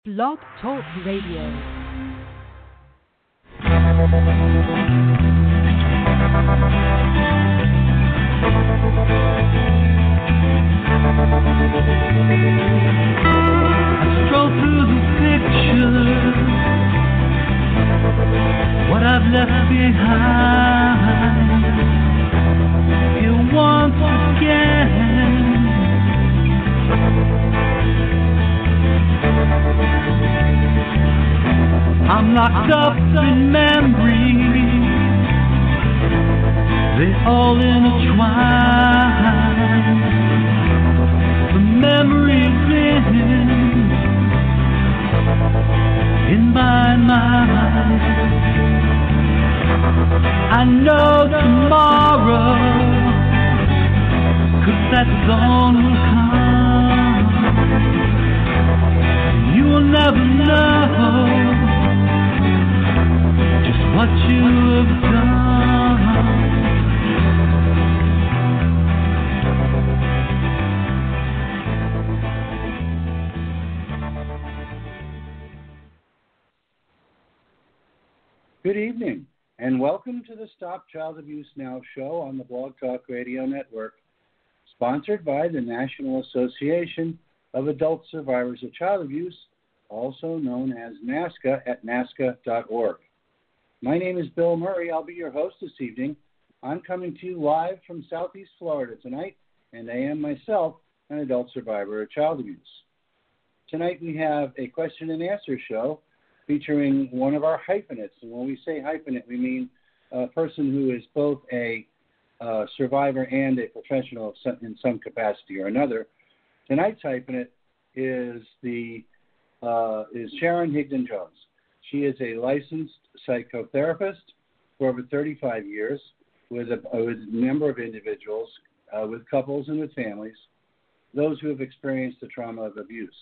Blog Talk Radio. What I've left behind here once again. I'm locked up in memories, they all intertwine. The memories in my mind. I know tomorrow, 'cause that dawn will come. You will never know just what you have done. Good evening, and welcome to the Stop Child Abuse Now show on the Blog Talk Radio Network, sponsored by the National Association of Adult Survivors of Child Abuse, also known as NAASCA at NAASCA.org. My name is Bill Murray. I'll be your host this evening. I'm coming to you live from Southeast Florida tonight, and I am myself an adult survivor of child abuse. Tonight we have a question and answer show featuring one of our hyphenates. And when we say hyphenate, we mean a person who is both a survivor and a professional in some capacity or another. Tonight's hyphenate is Sharon Higdon-Jones. She is a licensed psychotherapist for over 35 years with a number of individuals, with couples and with families, those who have experienced the trauma of abuse.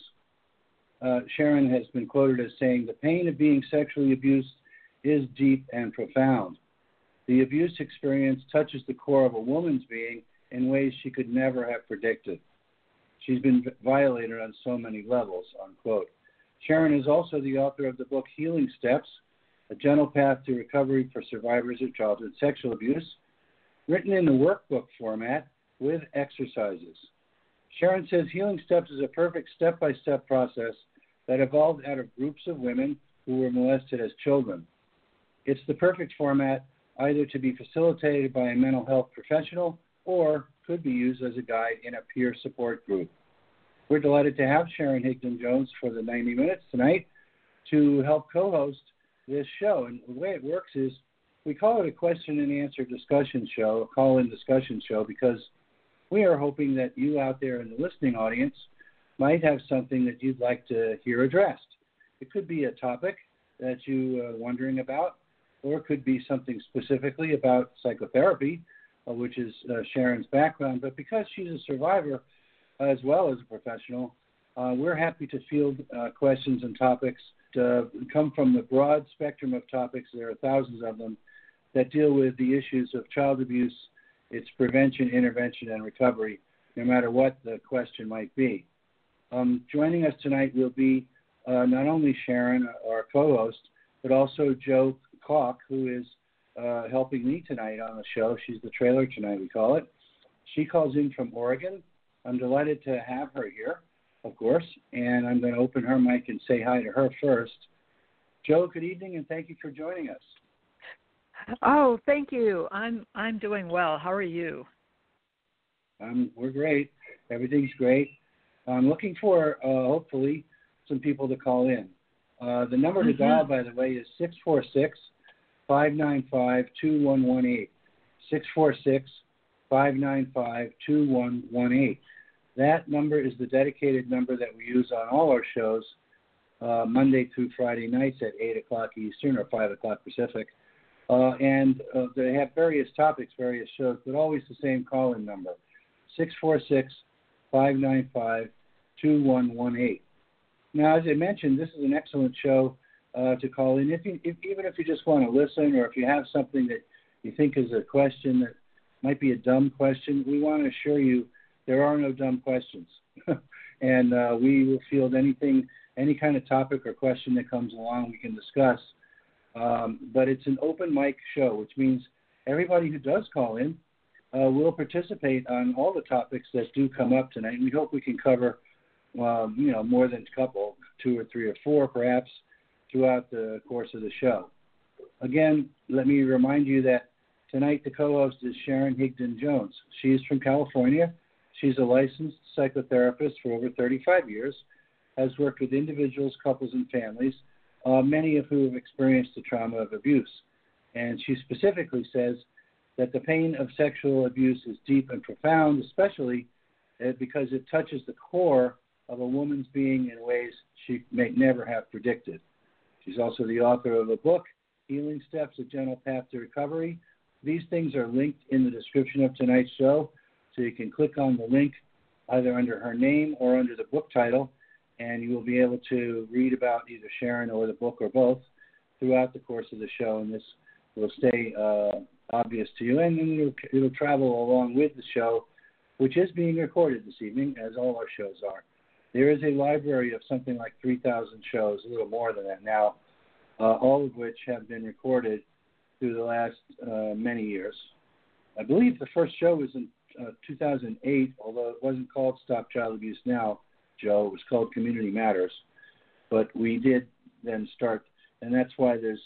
Sharon has been quoted as saying, "The pain of being sexually abused is deep and profound. The abuse experience touches the core of a woman's being in ways she could never have predicted. She's been violated on so many levels," unquote. Sharon is also the author of the book Healing Steps, A Gentle Path to Recovery for Survivors of Childhood Sexual Abuse, written in the workbook format with exercises. Sharon says Healing Steps is a perfect step-by-step process that evolved out of groups of women who were molested as children. It's the perfect format either to be facilitated by a mental health professional or could be used as a guide in a peer support group. We're delighted to have Sharon Higdon-Jones for the 90 minutes tonight to help co-host this show. And the way it works is we call it a question and answer discussion show, a call-in discussion show, because we are hoping that you out there in the listening audience might have something that you'd like to hear addressed. It could be a topic that you are wondering about, or it could be something specifically about psychotherapy, which is Sharon's background. But because she's a survivor as well as a professional, we're happy to field questions and topics to come from the broad spectrum of topics. There are thousands of them that deal with the issues of child abuse, its prevention, intervention, and recovery, no matter what the question might be. Joining us tonight will be not only Sharon, our co-host, but also Jo Kalk, who is helping me tonight on the show. She's the trailer tonight, we call it. She calls in from Oregon. I'm delighted to have her here, of course, and I'm going to open her mic and say hi to her first. Jo, good evening, and thank you for joining us. Oh, thank you. I'm doing well. How are you? We're great. Everything's great. I'm looking for, hopefully, some people to call in. The number to dial, by the way, is 646-595-2118. 646-595-2118. That number is the dedicated number that we use on all our shows, Monday through Friday nights at 8 o'clock Eastern or 5 o'clock Pacific. And they have various topics, various shows, but always the same call-in number, 646-595-2118. Now, as I mentioned, this is an excellent show to call in. Even if you just want to listen, or if you have something that you think is a question that might be a dumb question, we want to assure you there are no dumb questions. And we will field anything any kind of topic or question that comes along, we can discuss. But it's an open mic show, which means everybody who does call in will participate on all the topics that do come up tonight. And we hope we can cover, more than a couple, 2 or 3 or 4 perhaps, throughout the course of the show. Again, let me remind you that tonight the co-host is Sharon Higdon Jones. She's from California. She's a licensed psychotherapist for over 35 years, has worked with individuals, couples, and families, many of whom have experienced the trauma of abuse. And she specifically says that the pain of sexual abuse is deep and profound, especially because it touches the core of a woman's being in ways she may never have predicted. She's also the author of a book, Healing Steps, A Gentle Path to Recovery. These things are linked in the description of tonight's show, so you can click on the link either under her name or under the book title, and you will be able to read about either Sharon or the book or both throughout the course of the show, and this will stay obvious to you, and then it'll travel along with the show, which is being recorded this evening, as all our shows are. There is a library of something like 3,000 shows, a little more than that now, all of which have been recorded through the last many years. I believe the first show was in 2008, although it wasn't called Stop Child Abuse Now, Joe. It was called Community Matters. But we did then start, and that's why there's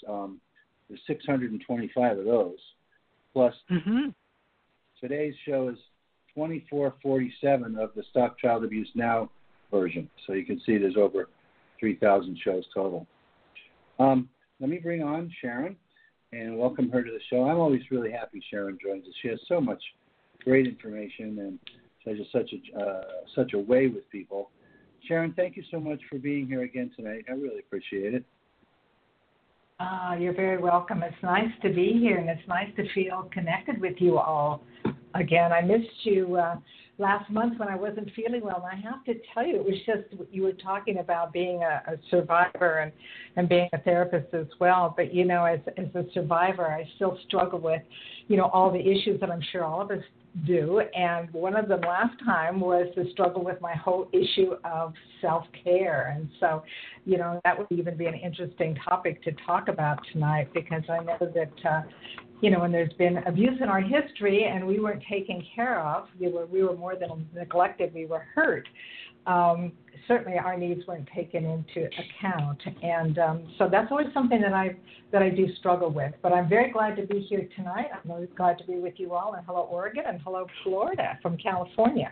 625 of those. Plus, today's show is 2447 of the Stop Child Abuse Now version. So you can see there's over 3,000 shows total. Let me bring on Sharon and welcome her to the show. I'm always really happy Sharon joins us. She has so much great information and has such a way with people. Sharon, thank you so much for being here again tonight. I really appreciate it. You're very welcome. It's nice to be here, and it's nice to feel connected with you all again. I missed you last month when I wasn't feeling well, and I have to tell you, it was just, you were talking about being a survivor and being a therapist as well. But, as a survivor, I still struggle with, all the issues that I'm sure all of us do. And one of them last time was the struggle with my whole issue of self-care. And so, that would even be an interesting topic to talk about tonight, because I know that, when there's been abuse in our history and we weren't taken care of, we were more than neglected, we were hurt. Certainly our needs weren't taken into account. And so that's always something that I do struggle with. But I'm very glad to be here tonight. I'm really glad to be with you all. And hello, Oregon, and hello, Florida from California.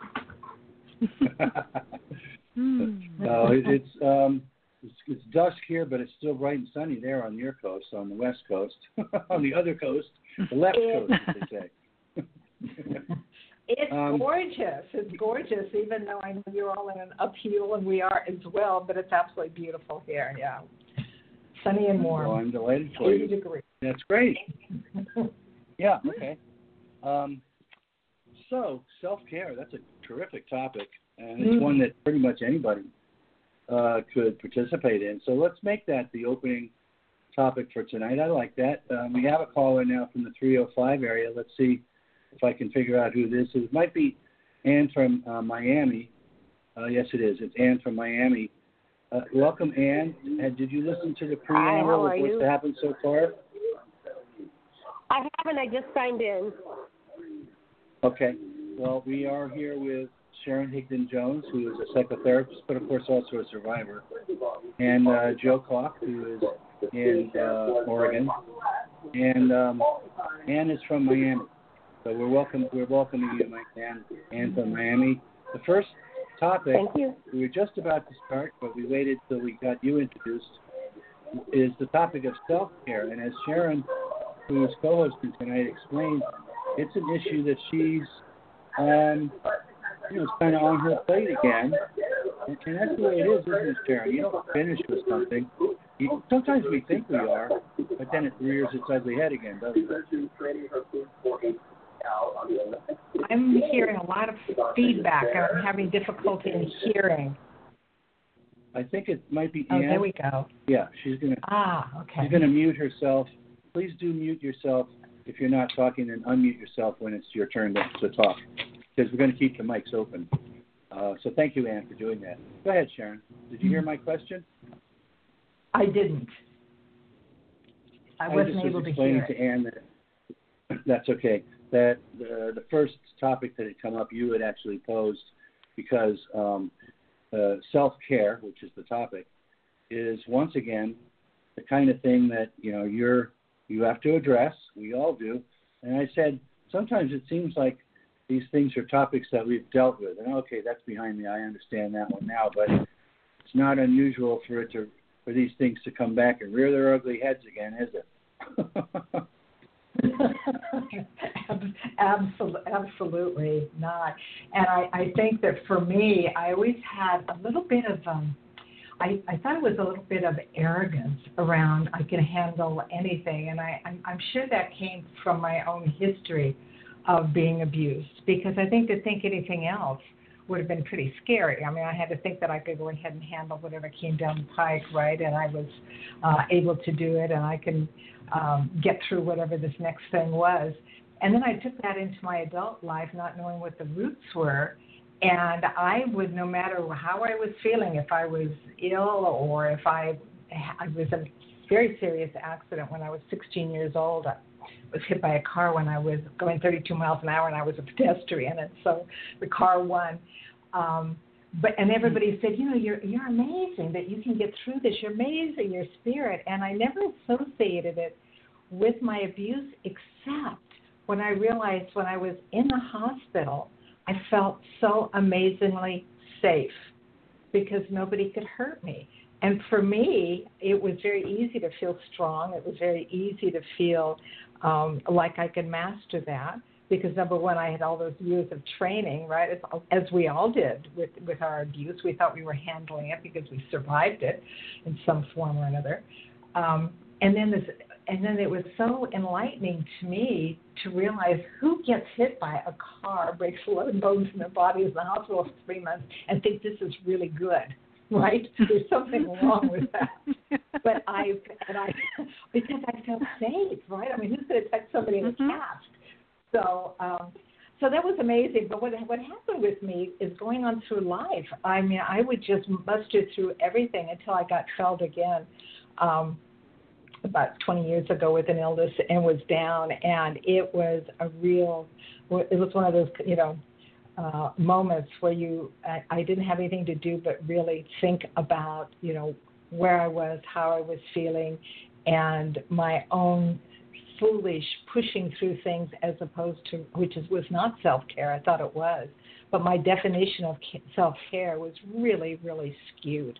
It's dusk here, but it's still bright and sunny there on your coast, on the west coast. On the other coast, the left coast, as they say. It's gorgeous. It's gorgeous, even though I know you're all in an upheaval, and we are as well, but it's absolutely beautiful here, yeah. Sunny and warm. Well, I'm delighted for 80 you. degrees. That's great. Yeah, okay. So, self-care, that's a terrific topic, and it's one that pretty much anybody could participate in. So let's make that the opening topic for tonight. I like that. We have a caller now from the 305 area. Let's see if I can figure out who this is. It might be Ann from Miami. Yes, it is. It's Ann from Miami. Welcome, Ann. Did you listen to the preamble of what's happened so far? I haven't. I just signed in. Okay. Well, we are here with Sharon Higdon Jones, who is a psychotherapist, but of course also a survivor, and Joe Klock, who is in Oregon, and Ann is from Miami. So we're welcoming you, Ann from Miami. The first topic, we were just about to start, but we waited till we got you introduced, is the topic of self-care. And as Sharon, who is co-hosting tonight, explained, it's an issue that she's it's kind of on her plate again. And that's the way it is, isn't it, Sharon? You don't finish with something. Sometimes we think we are, but then it rears its ugly head again, doesn't it? I'm hearing a lot of feedback, and I'm having difficulty in hearing. I think it might be Ann. Oh, there we go. Yeah, she's going to mute herself. Please do mute yourself if you're not talking, and unmute yourself when it's your turn to talk, because we're going to keep the mics open. So thank you, Ann, for doing that. Go ahead, Sharon. Did you hear my question? I didn't. I wasn't able to hear it. To Ann that's okay. That the first topic that had come up, you had actually posed because self-care, which is the topic, is once again the kind of thing that you have to address. We all do. And I said sometimes it seems like these things are topics that we've dealt with. And okay, that's behind me. I understand that one now, but it's not unusual for these things to come back and rear their ugly heads again, is it? Absolutely not. And I think that for me, I always had a little bit of, I thought it was a little bit of arrogance around I can handle anything. And I'm sure that came from my own history of being abused, because I think to think anything else would have been pretty scary. I mean, I had to think that I could go ahead and handle whatever came down the pike, right? And I was able to do it, and I can get through whatever this next thing was. And then I took that into my adult life, not knowing what the roots were. And I would, no matter how I was feeling, if I was ill or if I was in a very serious accident when I was 16 years old. I was hit by a car when I was going 32 miles an hour, and I was a pedestrian, and so the car won. And everybody said, you're amazing that you can get through this. You're amazing, your spirit. And I never associated it with my abuse, except when I realized when I was in the hospital, I felt so amazingly safe because nobody could hurt me. And for me, it was very easy to feel strong. It was very easy to feel like I could master that because, number one, I had all those years of training, right, as we all did with our abuse. We thought we were handling it because we survived it in some form or another. And then it was so enlightening to me to realize who gets hit by a car, breaks 11 bones in their body, is in the hospital for 3 months, and think this is really good, right? There's something wrong with that. But because I felt safe, right? I mean, who's going to touch somebody in a cast? So that was amazing. But what happened with me is going on through life. I mean, I would just muster through everything until I got felled again. About 20 years ago with an illness and was down, and it was one of those, moments where I didn't have anything to do but really think about, where I was, how I was feeling, and my own foolish pushing through things as opposed to, was not self-care. I thought it was. But my definition of self-care was really, really skewed.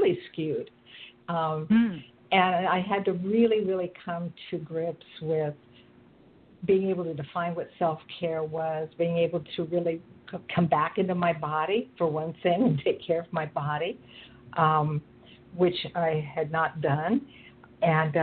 And I had to really, really come to grips with being able to define what self-care was, being able to really come back into my body, for one thing, and take care of my body, which I had not done. And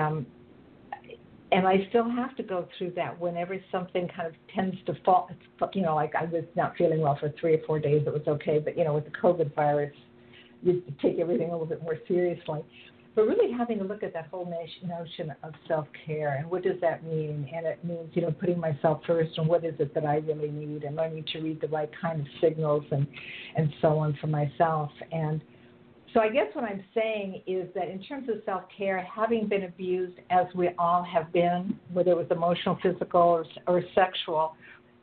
I still have to go through that whenever something kind of tends to fall, like I was not feeling well for 3 or 4 days, it was okay. But, with the COVID virus, you take everything a little bit more seriously. But really having a look at that whole notion of self-care and what does that mean? And it means, putting myself first and what is it that I really need and learning to read the right kind of signals and so on for myself. And so I guess what I'm saying is that in terms of self-care, having been abused as we all have been, whether it was emotional, physical, or sexual,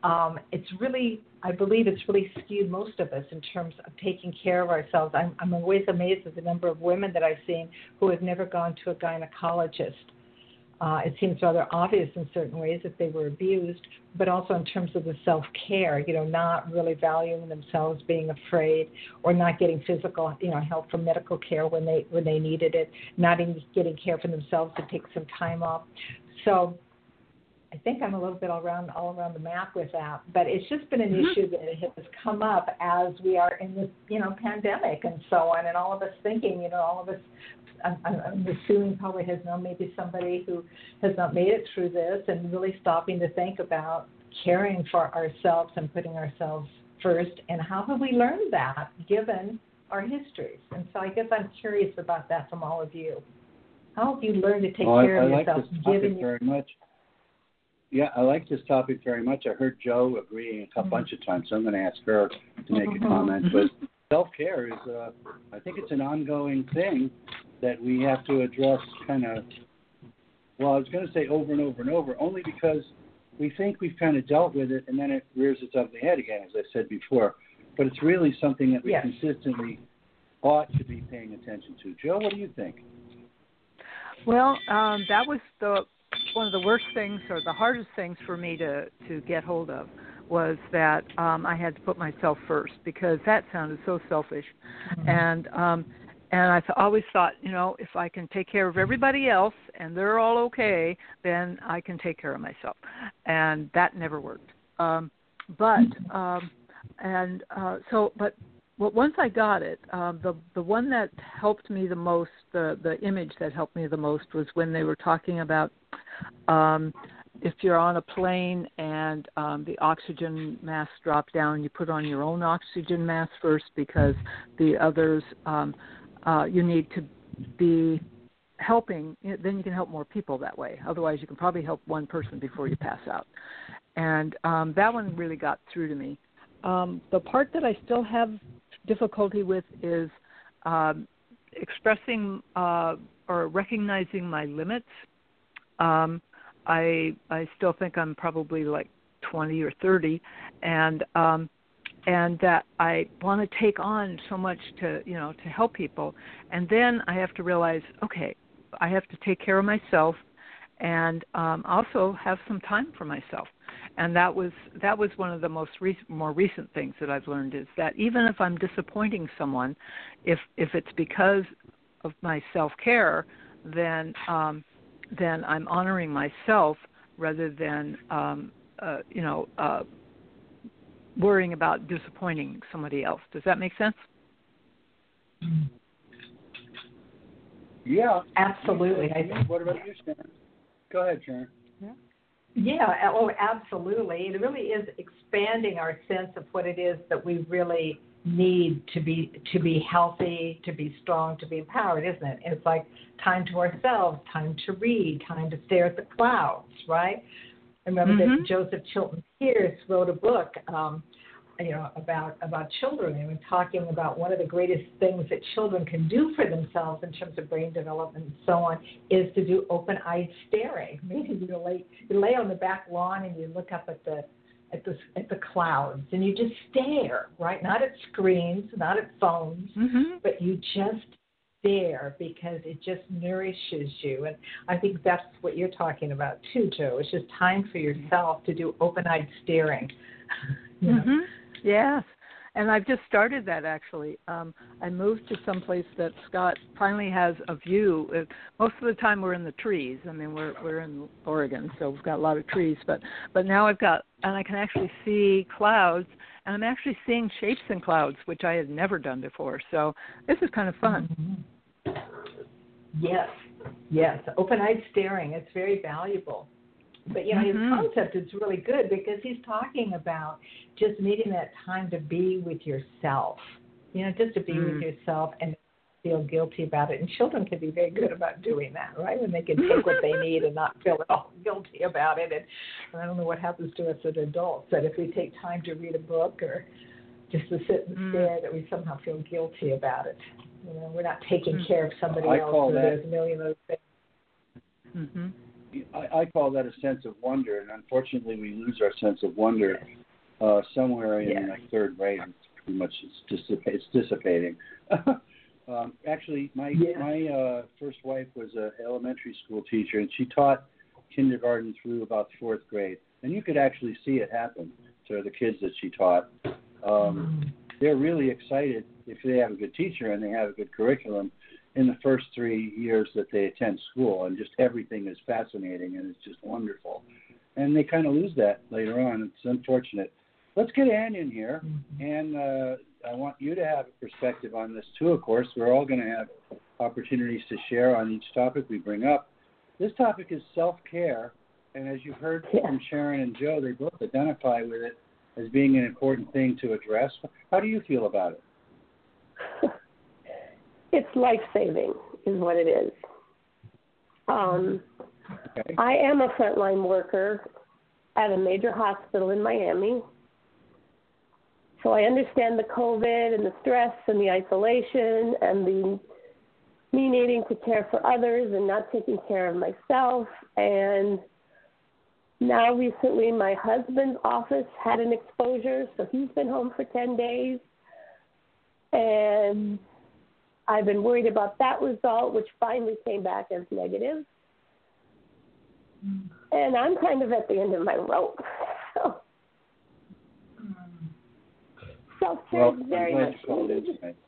I believe it's really skewed most of us in terms of taking care of ourselves. I'm always amazed at the number of women that I've seen who have never gone to a gynecologist. It seems rather obvious in certain ways if they were abused, but also in terms of the self-care, not really valuing themselves, being afraid, or not getting physical, help from medical care when they needed it, not even getting care for themselves to take some time off. So I think I'm a little bit all around the map with that, but it's just been an issue that has come up as we are in this, pandemic and so on, and all of us thinking, all of us, I'm assuming probably has known maybe somebody who has not made it through this and really stopping to think about caring for ourselves and putting ourselves first, and how have we learned that given our histories? And so I guess I'm curious about that from all of you. How have you learned to take care of yourself? I like this topic very much. Yeah, I like this topic very much. I heard Joe agreeing a bunch of times, so I'm going to ask her to make a comment. But self-care is, I think it's an ongoing thing that we have to address kind of, well, I was going to say over and over and over, only because we think we've kind of dealt with it, and then it rears its ugly head again, as I said before. But it's really something that we consistently ought to be paying attention to. Joe, what do you think? Well, that was one of the worst things or the hardest things for me to get hold of was that I had to put myself first, because that sounded so selfish. And I always thought, if I can take care of everybody else and they're all okay, then I can take care of myself. And that never worked. But once I got it, the one that helped me the most, the image that helped me the most was when they were talking about if you're on a plane and the oxygen mask drop down, you put on your own oxygen mask first, because the others you need to be helping. Then you can help more people that way. Otherwise, you can probably help one person before you pass out. And that one really got through to me. The part that I still have difficulty with is expressing or recognizing my limits. I still think I'm probably like 20 or 30, and that I want to take on so much to help people, and then I have to realize, okay, I have to take care of myself, and also have some time for myself. And that was one of the more recent things that I've learned, is that even if I'm disappointing someone, if it's because of my self-care, then I'm honoring myself rather than worrying about disappointing somebody else. Does that make sense? Yeah, absolutely. What about you, Sharon? Go ahead, Sharon. Yeah, oh, absolutely. It really is expanding our sense of what it is that we really need to be healthy, to be strong, to be empowered, isn't it? It's like time to ourselves, time to read, time to stare at the clouds, right? I remember that Joseph Chilton Pierce wrote a book, about children, and we're talking about one of the greatest things that children can do for themselves in terms of brain development and so on is to do open-eyed staring. Meaning you lay on the back lawn and you look up at the clouds and you just stare, right? Not at screens, not at phones, but you just stare, because it just nourishes you. And I think that's what you're talking about too, Joe. It's just time for yourself to do open-eyed staring. Yes, and I've just started that, actually. I moved to someplace that Scott finally has a view. Most of the time we're in the trees. I mean, we're in Oregon, so we've got a lot of trees. But now I can actually see clouds, and I'm actually seeing shapes in clouds, which I had never done before. So this is kind of fun. Yes, open-eyed staring. It's very valuable. But, his concept is really good, because he's talking about just needing that time to be with yourself, just to be with yourself and feel guilty about it. And children can be very good about doing that, right? When they can take what they need and not feel at all guilty about it. And I don't know what happens to us as adults, that if we take time to read a book or just to sit and stare, that we somehow feel guilty about it. We're not taking care of somebody else. So there's a million other things. I call that a sense of wonder, and unfortunately we lose our sense of wonder somewhere in like third grade. It's pretty much it's dissipating. Actually, my first wife was an elementary school teacher, and she taught kindergarten through about fourth grade, and you could actually see it happen to the kids that she taught. They're really excited if they have a good teacher and they have a good curriculum in the first 3 years that they attend school, and just everything is fascinating and it's just wonderful. And they kind of lose that later on. It's unfortunate. Let's get Ann in here, and I want you to have a perspective on this too, of course. We're all going to have opportunities to share on each topic we bring up. This topic is self-care, and as you heard from Sharon and Joe, they both identify with it as being an important thing to address. How do you feel about it? It's life-saving is what it is. I am a frontline worker, at a major hospital in Miami. So I understand the COVID and the stress and the isolation and the me needing to care for others and not taking care of myself. And now recently my husband's office had an exposure, so he's been home for 10 days. And I've been worried about that result, which finally came back as negative. And I'm kind of at the end of my rope. So self-care is very much needed.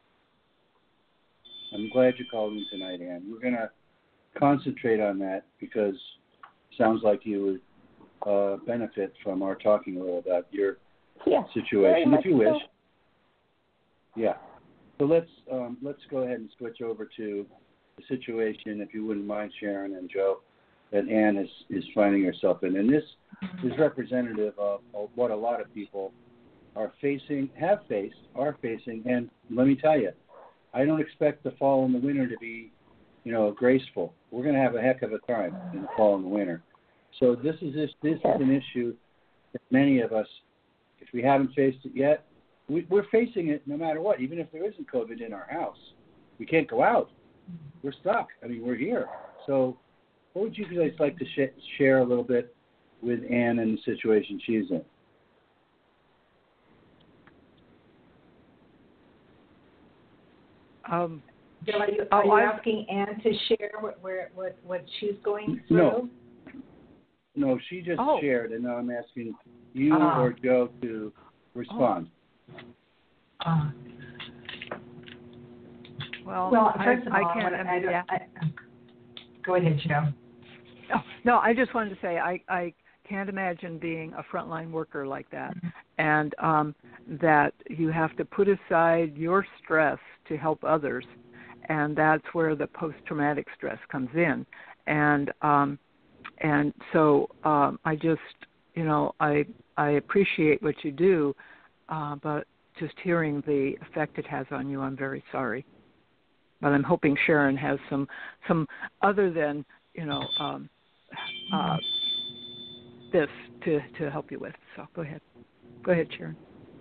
I'm glad you called in tonight, Ann. We're going to concentrate on that because it sounds like you would benefit from our talking a little about your situation, if you wish. So. Yeah. So let's go ahead and switch over to the situation, if you wouldn't mind, Sharon and Joe, that Ann is finding herself in. And this is representative of what a lot of people are facing, are facing, and let me tell you, I don't expect the fall and the winter to be, graceful. We're going to have a heck of a time in the fall and the winter. So this is an issue that many of us, if we haven't faced it yet, we're facing it no matter what. Even if there isn't COVID in our house, we can't go out. We're stuck. I mean, we're here. So what would you guys like to share a little bit with Ann and the situation she's in? Bill, are you asking Ann to share what she's going through? No, she just shared, and now I'm asking you or Joe to respond. Well, first of all, go ahead, Joe. No, I just wanted to say I can't imagine being a frontline worker like that, and that you have to put aside your stress to help others, and that's where the post-traumatic stress comes in, and so I just, I appreciate what you do, but just hearing the effect it has on you, I'm very sorry. But I'm hoping Sharon has some other than, this to help you with. So go ahead, Sharon.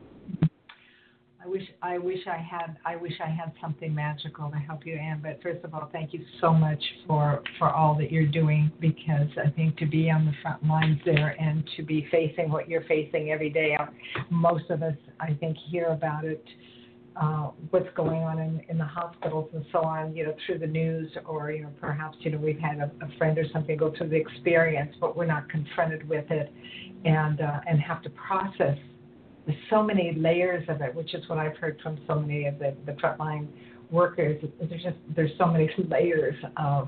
I wish I had something magical to help you, Ann. But first of all, thank you so much for all that you're doing, because I think to be on the front lines there and to be facing what you're facing every day, most of us, I think, hear about it, what's going on in the hospitals and so on, through the news, or perhaps we've had a friend or something go through the experience, but we're not confronted with it and have to process. There's so many layers of it, which is what I've heard from so many of the frontline workers. There's so many layers of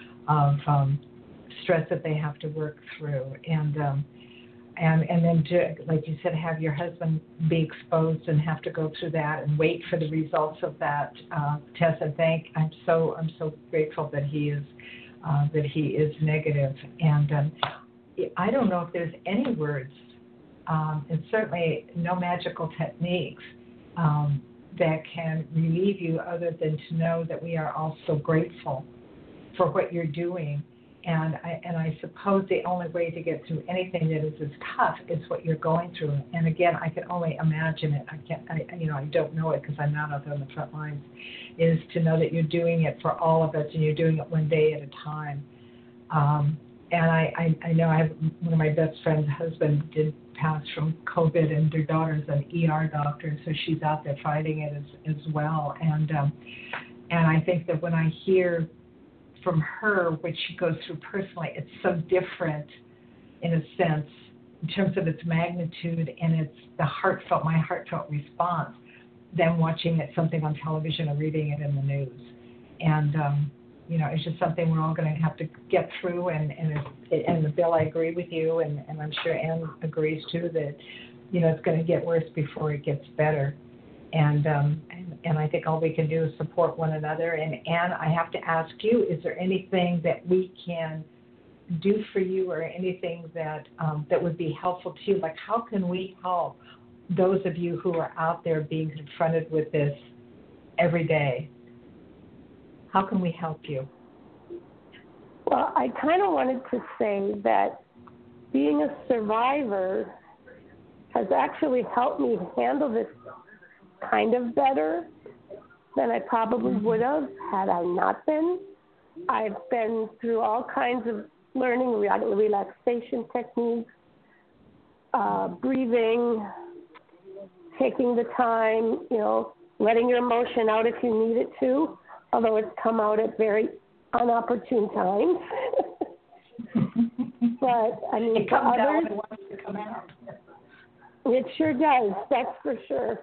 stress that they have to work through, and then to, like you said, have your husband be exposed and have to go through that and wait for the results of that test. I'm so grateful that he is negative, and I don't know if there's any words. And certainly no magical techniques that can relieve you, other than to know that we are all so grateful for what you're doing. And I suppose the only way to get through anything that is as tough is what you're going through. And again, I can only imagine it. I don't know it because I'm not out there on the front lines. Is to know that you're doing it for all of us, and you're doing it one day at a time. And I know I have one of my best friends' husband did pass from COVID, and their daughter's an ER doctor, so she's out there fighting it as well. And I think that when I hear from her what she goes through personally, it's so different in a sense in terms of its magnitude and it's my heartfelt response than watching something on television or reading it in the news. And it's just something we're all going to have to get through. And Bill, I agree with you, and I'm sure Ann agrees too, that it's going to get worse before it gets better. And I think all we can do is support one another. And Ann, I have to ask you: is there anything that we can do for you, or anything that would be helpful to you? Like, how can we help those of you who are out there being confronted with this every day? How can we help you? Well, I kind of wanted to say that being a survivor has actually helped me handle this kind of better than I probably would have had I not been. I've been through all kinds of learning relaxation techniques, breathing, taking the time, letting your emotion out if you need it to, although it's come out at very unopportune times. But, I mean, it comes others, out when it wants to come out. It sure does, that's for sure.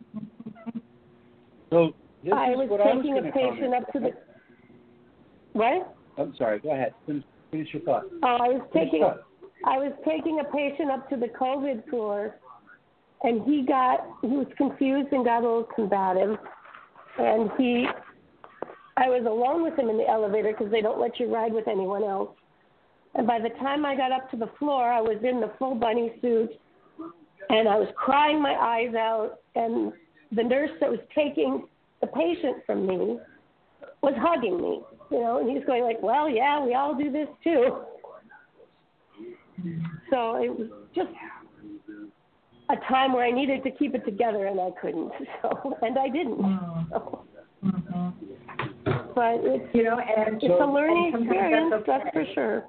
So this I is was what taking a patient up to the... What? I'm sorry, go ahead. Finish your thought. Oh, I was taking a patient up to the COVID floor, and he was confused and got a little combative, and I was alone with him in the elevator because they don't let you ride with anyone else. And by the time I got up to the floor, I was in the full bunny suit, and I was crying my eyes out, and the nurse that was taking the patient from me was hugging me, and he's going like, well, yeah, we all do this too. So it was just a time where I needed to keep it together, and I couldn't, and I didn't. So. But it's, it's a learning experience, that's for sure.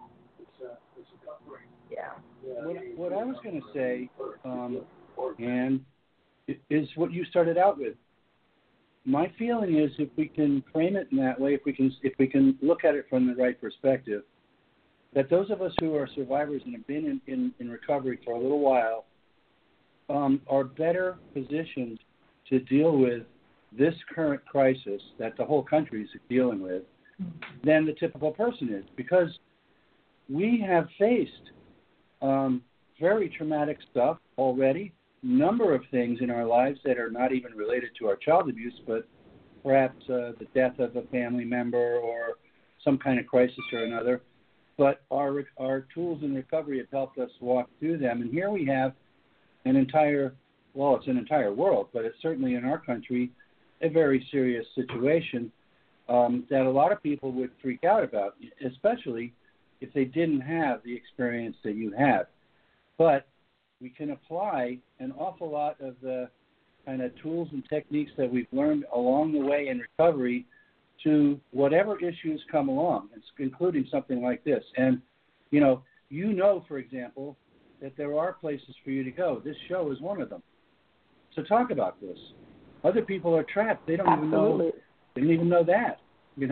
Yeah. What I was going to say, Anne, is what you started out with. My feeling is, if we can frame it in that way, if we can look at it from the right perspective, that those of us who are survivors and have been in recovery for a little while are better positioned to deal with this current crisis that the whole country is dealing with than the typical person is, because we have faced very traumatic stuff already, number of things in our lives that are not even related to our child abuse, but perhaps the death of a family member or some kind of crisis or another. But our tools in recovery have helped us walk through them. And here we have it's an entire world, but it's certainly in our country a very serious situation that a lot of people would freak out about, especially if they didn't have the experience that you have. But we can apply an awful lot of the kind of tools and techniques that we've learned along the way in recovery to whatever issues come along, including something like this. And, for example, that there are places for you to go. This show is one of them. So talk about this. Other people are trapped. They don't Absolutely. They didn't even know that,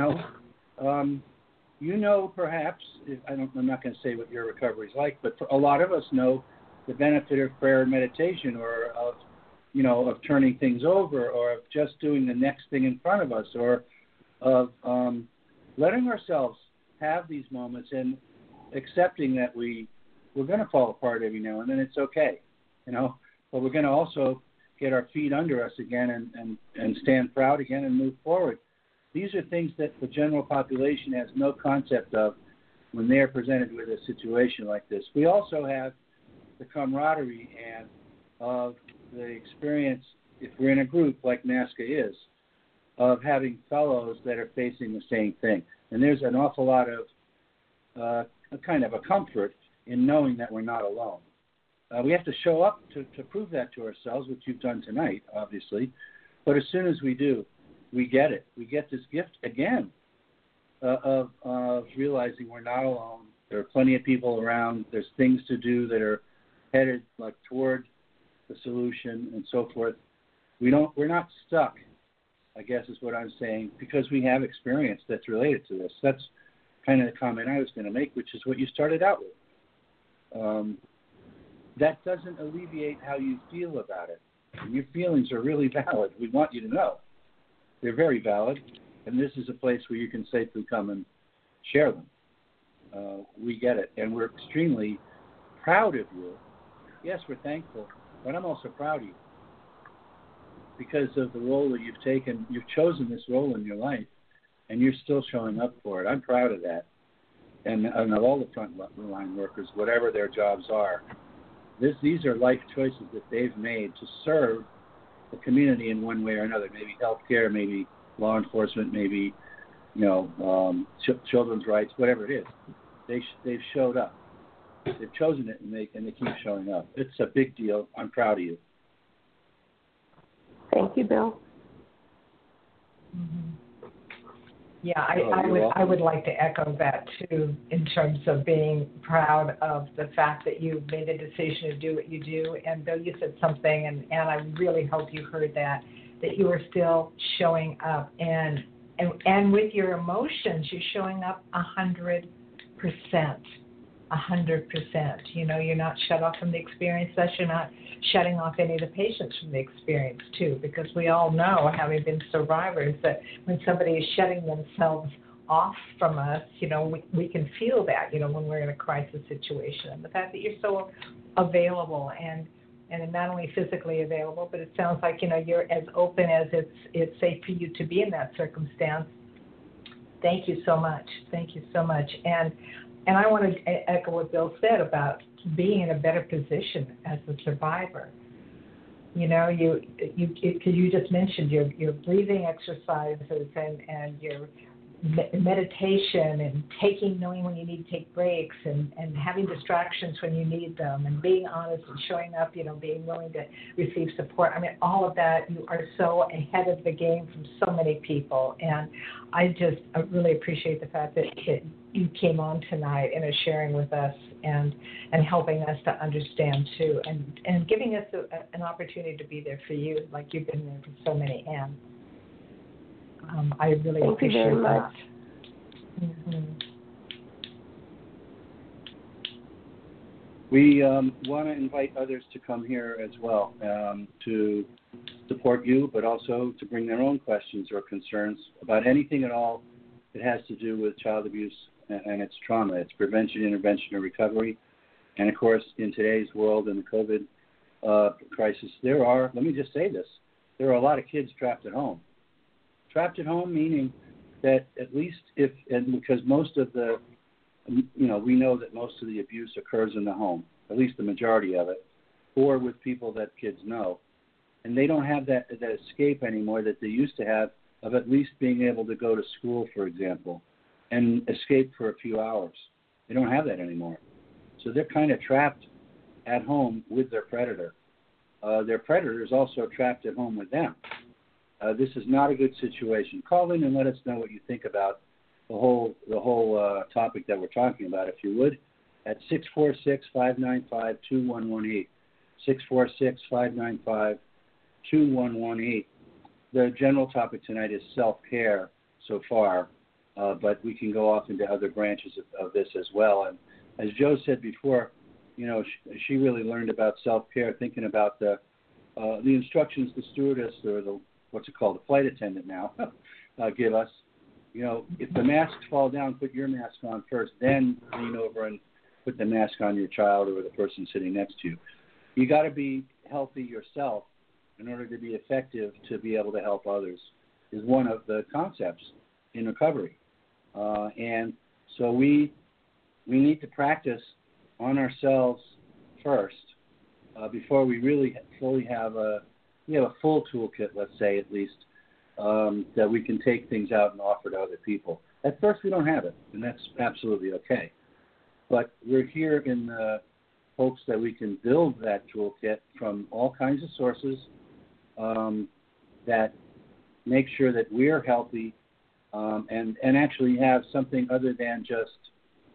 perhaps, I'm not going to say what your recovery is like, but a lot of us know the benefit of prayer and meditation, or of turning things over, or of just doing the next thing in front of us, or of letting ourselves have these moments and accepting that we're going to fall apart every now and then. It's okay, but we're going to also get our feet under us again and stand proud again and move forward. These are things that the general population has no concept of when they are presented with a situation like this. We also have the camaraderie and of the experience, if we're in a group like NAASCA is, of having fellows that are facing the same thing. And there's an awful lot of a kind of a comfort in knowing that we're not alone. We have to show up to prove that to ourselves, which you've done tonight, obviously. But as soon as we do, we get it. We get this gift again of realizing we're not alone. There are plenty of people around. There's things to do that are headed toward the solution and so forth. We're not stuck, I guess is what I'm saying, because we have experience that's related to this. That's kind of the comment I was going to make, which is what you started out with. That doesn't alleviate how you feel about it. And your feelings are really valid. We want you to know. They're very valid, and this is a place where you can safely come and share them. We get it, and we're extremely proud of you. Yes, we're thankful, but I'm also proud of you because of the role that you've taken. You've chosen this role in your life, and you're still showing up for it. I'm proud of that. And of all the front-line workers, whatever their jobs are, these are life choices that they've made to serve the community in one way or another. Maybe healthcare, maybe law enforcement, maybe children's rights, whatever it is. They've showed up, They've chosen it, and they keep showing up. It's a big deal. I'm proud of you. Thank you, Bill. Mm-hmm. Yeah, Oh, I would like to echo that too, in terms of being proud of the fact that you made a decision to do what you do. And Bill, you said something, and I really hope you heard that you are still showing up, and with your emotions, you're showing up 100%. 100%. You know, you're not shut off from the experience. Thus, you're not shutting off any of the patients from the experience too, because we all know, having been survivors, that when somebody is shutting themselves off from us, you know, we can feel that, you know, when we're in a crisis situation. And the fact that you're so available and not only physically available, but it sounds like, you know, you're as open as it's safe for you to be in that circumstance. Thank you so much. Thank you so much. And I want to echo what Bill said about being in a better position as a survivor. You know, because you just mentioned your breathing exercises and your meditation and knowing when you need to take breaks and having distractions when you need them and being honest and showing up, you know, being willing to receive support. I mean, all of that, you are so ahead of the game from so many people. And I really appreciate the fact that you came on tonight and are sharing with us and helping us to understand too, and giving us an opportunity to be there for you like you've been there for so many. And I really Thank appreciate you very that. much. Mm-hmm. We want to invite others to come here as well to support you, but also to bring their own questions or concerns about anything at all that has to do with child abuse and its trauma. It's prevention, intervention, and recovery. And, of course, in today's world and the COVID crisis, let me just say this, there are a lot of kids trapped at home. Trapped at home meaning that at least because most of the, you know, we know that most of the abuse occurs in the home, at least the majority of it, or with people that kids know. And they don't have that escape anymore that they used to have of at least being able to go to school, for example, and escape for a few hours. They don't have that anymore. So they're kind of trapped at home with their predator. Their predator is also trapped at home with them. This is not a good situation. Call in and let us know what you think about the whole topic that we're talking about, if you would, at 646-595-2118. 646-595-2118. The general topic tonight is self-care so far, but we can go off into other branches of this as well. And as Joe said before, you know, she really learned about self-care thinking about the instructions the stewardess or the flight attendant now give us. You know, if the masks fall down, put your mask on first, then lean over and put the mask on your child or the person sitting next to you. You got to be healthy yourself in order to be effective to be able to help others is one of the concepts in recovery. And so we need to practice on ourselves first before we really fully have a full toolkit, let's say at least, that we can take things out and offer to other people. At first we don't have it, and that's absolutely okay. But we're here in the hopes that we can build that toolkit from all kinds of sources that make sure that we're healthy and actually have something other than just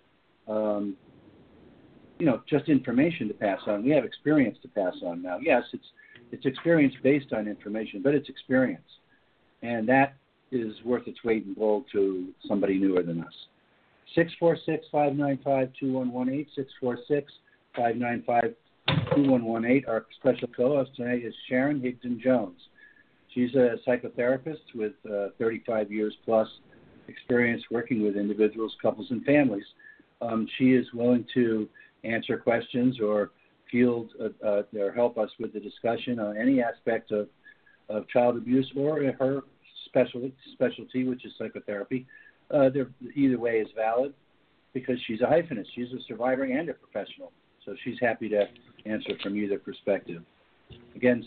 just information to pass on. We have experience to pass on now. Yes, it's experience based on information, but it's experience. And that is worth its weight in gold to somebody newer than us. 646-595-2118, 646-595-2118. Our special co-host tonight is Sharon Higdon-Jones. She's a psychotherapist with 35 years plus experience working with individuals, couples, and families. She is willing to answer questions or field or help us with the discussion on any aspect of child abuse or her specialty, which is psychotherapy. Either way is valid because she's a hyphenist. She's a survivor and a professional. So she's happy to answer from either perspective. Again,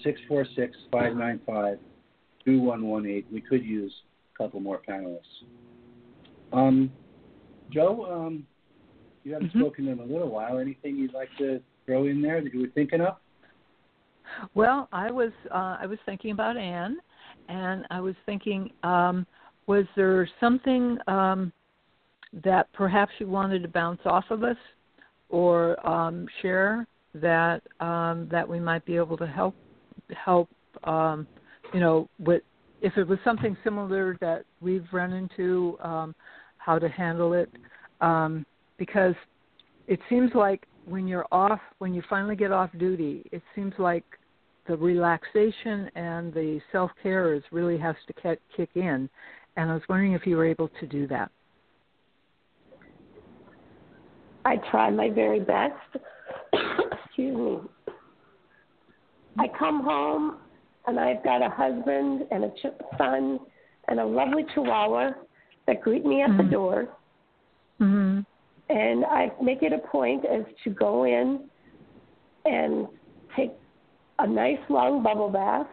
646-595-2118. We could use a couple more panelists. Joe, You haven't spoken to him in a little while. Anything you'd like to throw in there that you were thinking of? Well, I was thinking about Anne, and I was thinking, was there something that perhaps you wanted to bounce off of us or share that we might be able to help with, if it was something similar that we've run into, how to handle it, because it seems like when you finally get off duty, it seems like the relaxation and the self-care really has to kick in, and I was wondering if you were able to do that. I try my very best. Excuse me. I come home, and I've got a husband and a son and a lovely chihuahua that greet me at the door. Mm-hmm. And I make it a point as to go in and take a nice long bubble bath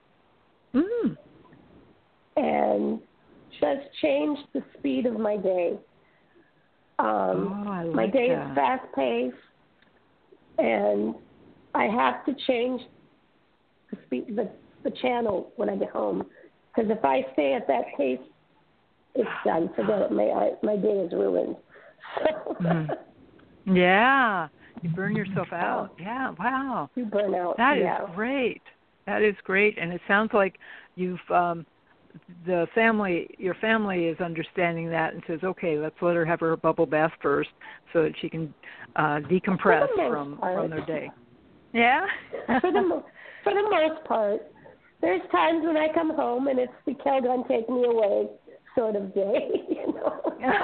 and just change the speed of my day. My day is fast-paced, and I have to change the channel when I get home, because if I stay at that pace, it's done. Forget it. My day is ruined. Yeah, you burn yourself out. Yeah, wow. You burn out. That is great. That is great, and it sounds like you've your family is understanding that and says, okay, let's let her have her bubble bath first so that she can decompress from their day. Yeah. For the most part, there's times when I come home and it's the kill gun take me away sort of day, you know.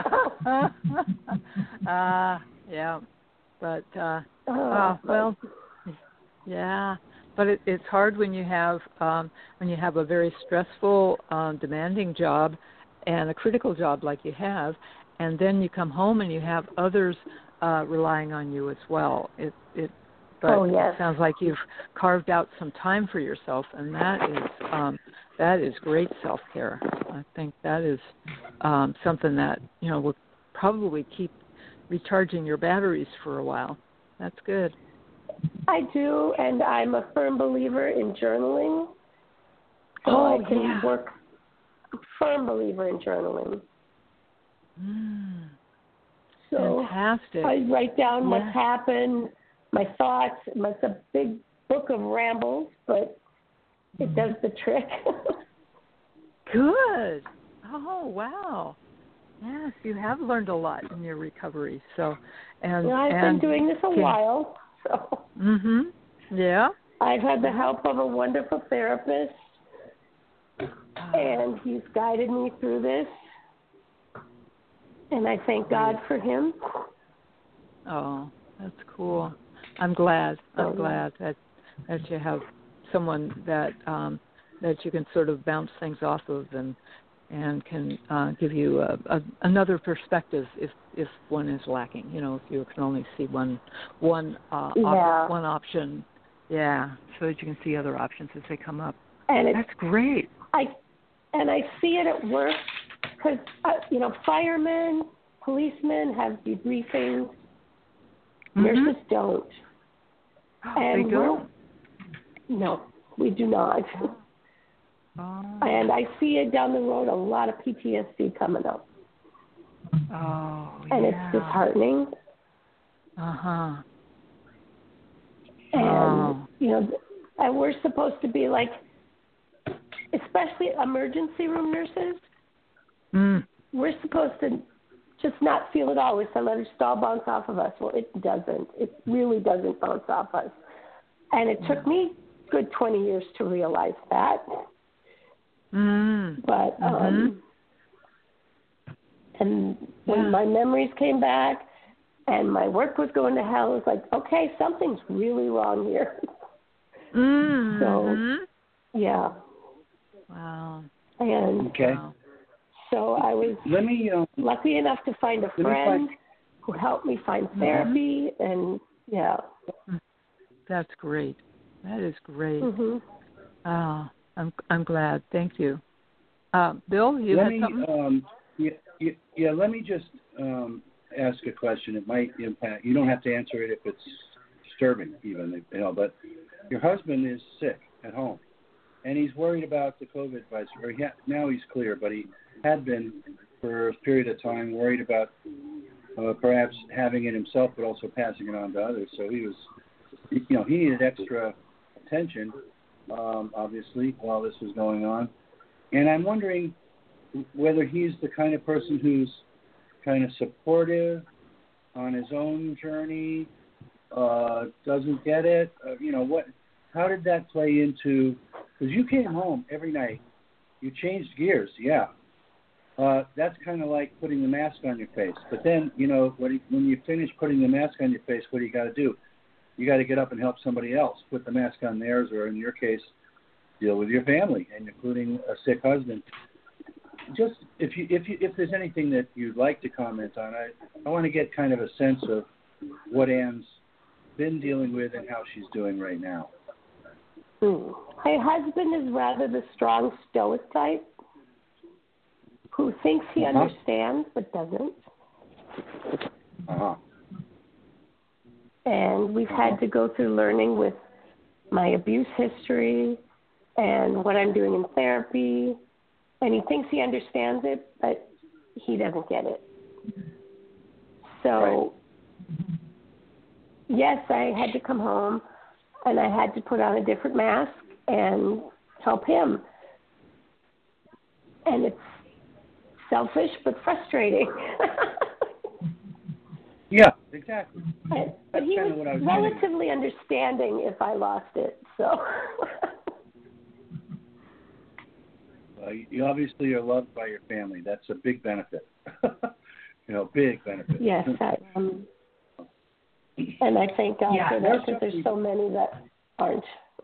Yeah, but well, yeah. But it's hard when you have a very stressful, demanding job and a critical job like you have, and then you come home and you have others relying on you as well. It sounds like you've carved out some time for yourself, and that is great self-care. I think that is something that will probably keep recharging your batteries for a while. That's good. I do, and I'm a firm believer in journaling. So I can work. Firm believer in journaling. So fantastic. I write down what's happened, my thoughts. It's a big book of rambles, but it does the trick. Good. Oh, wow. Yes, you have learned a lot in your recovery. So, I've been doing this a while. So. Yeah. I've had the help of a wonderful therapist, and he's guided me through this, and I thank God for him. Oh, that's cool. I'm glad that you have someone that you can sort of bounce things off of and can give you another perspective if one is lacking. If you can only see one option, so that you can see other options as they come up. And that's great. I see it at work because firemen, policemen have debriefings. Nurses don't. And they don't? No, we do not. And I see it down the road, a lot of PTSD coming up. And it's disheartening. And, and we're supposed to be like, especially emergency room nurses, we're supposed to just not feel it all. We say, let our stall bounce off of us. Well, it doesn't. It really doesn't bounce off us. And it took me a good 20 years to realize that. But and when my memories came back and my work was going to hell, it was like, okay, something's really wrong here. So, yeah. Wow. And so I was lucky enough to find a friend who helped me find therapy, and that's great. That is great. Oh, I'm glad. Thank you. Bill, you had something? Let me just ask a question. It might impact. You don't have to answer it if it's disturbing, even, but your husband is sick at home, and he's worried about the COVID virus. Now he's clear, but he had been for a period of time worried about perhaps having it himself, but also passing it on to others. So he was, he needed extra attention, obviously, while this was going on. And I'm wondering whether he's the kind of person who's kind of supportive on his own journey, doesn't get it, how did that play into, because you came home every night, you changed gears, yeah. That's kind of like putting the mask on your face. But then, when you finish putting the mask on your face, what do you got to do? You got to get up and help somebody else put the mask on theirs, or in your case, deal with your family, and including a sick husband. Just if there's anything that you'd like to comment on, I want to get kind of a sense of what Anne's been dealing with and how she's doing right now. My husband is rather the strong stoic type who thinks he understands but doesn't. And we've had to go through learning with my abuse history and what I'm doing in therapy. And he thinks he understands it, but he doesn't get it. So, yes, I had to come home, and I had to put on a different mask and help him. And it's selfish but frustrating. Yeah, exactly. But he was relatively understanding if I lost it, so... You obviously are loved by your family. That's a big benefit. Big benefit. Yes, I am. And I thank God for that, because there's so many that aren't.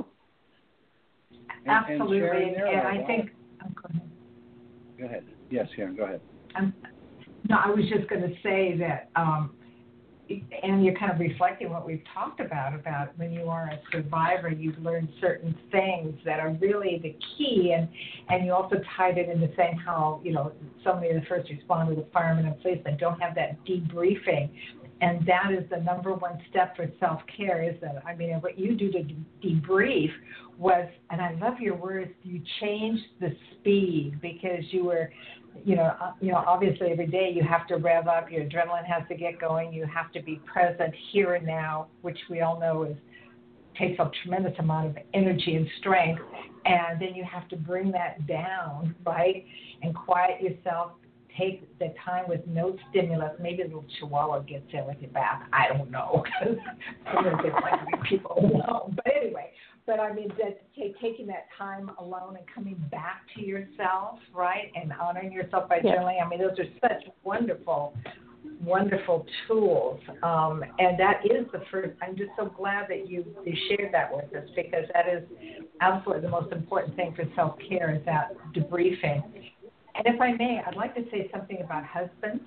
Absolutely. And I think... Go ahead. Yes, Sharon, go ahead. No, I was just going to say that, and you're kind of reflecting what we've talked about when you are a survivor, you've learned certain things that are really the key, and you also tied it into saying how, so many of the first responders, the firemen and policemen don't have that debriefing, and that is the number one step for self-care, is that, what you do to debrief was, and I love your words, you changed the speed, because you were, obviously every day you have to rev up, your adrenaline has to get going, you have to be present here and now, which we all know takes a tremendous amount of energy and strength, and then you have to bring that down, right, and quiet yourself, take the time with no stimulus. Maybe a little chihuahua gets there with your back. I don't know, because sometimes it's like people know. But anyway, taking that time alone and coming back to yourself, right, and honoring yourself by journaling. Those are such wonderful, wonderful tools. And that is the first. I'm just so glad that you shared that with us, because that is absolutely the most important thing for self-care, is that debriefing. And if I may, I'd like to say something about husbands.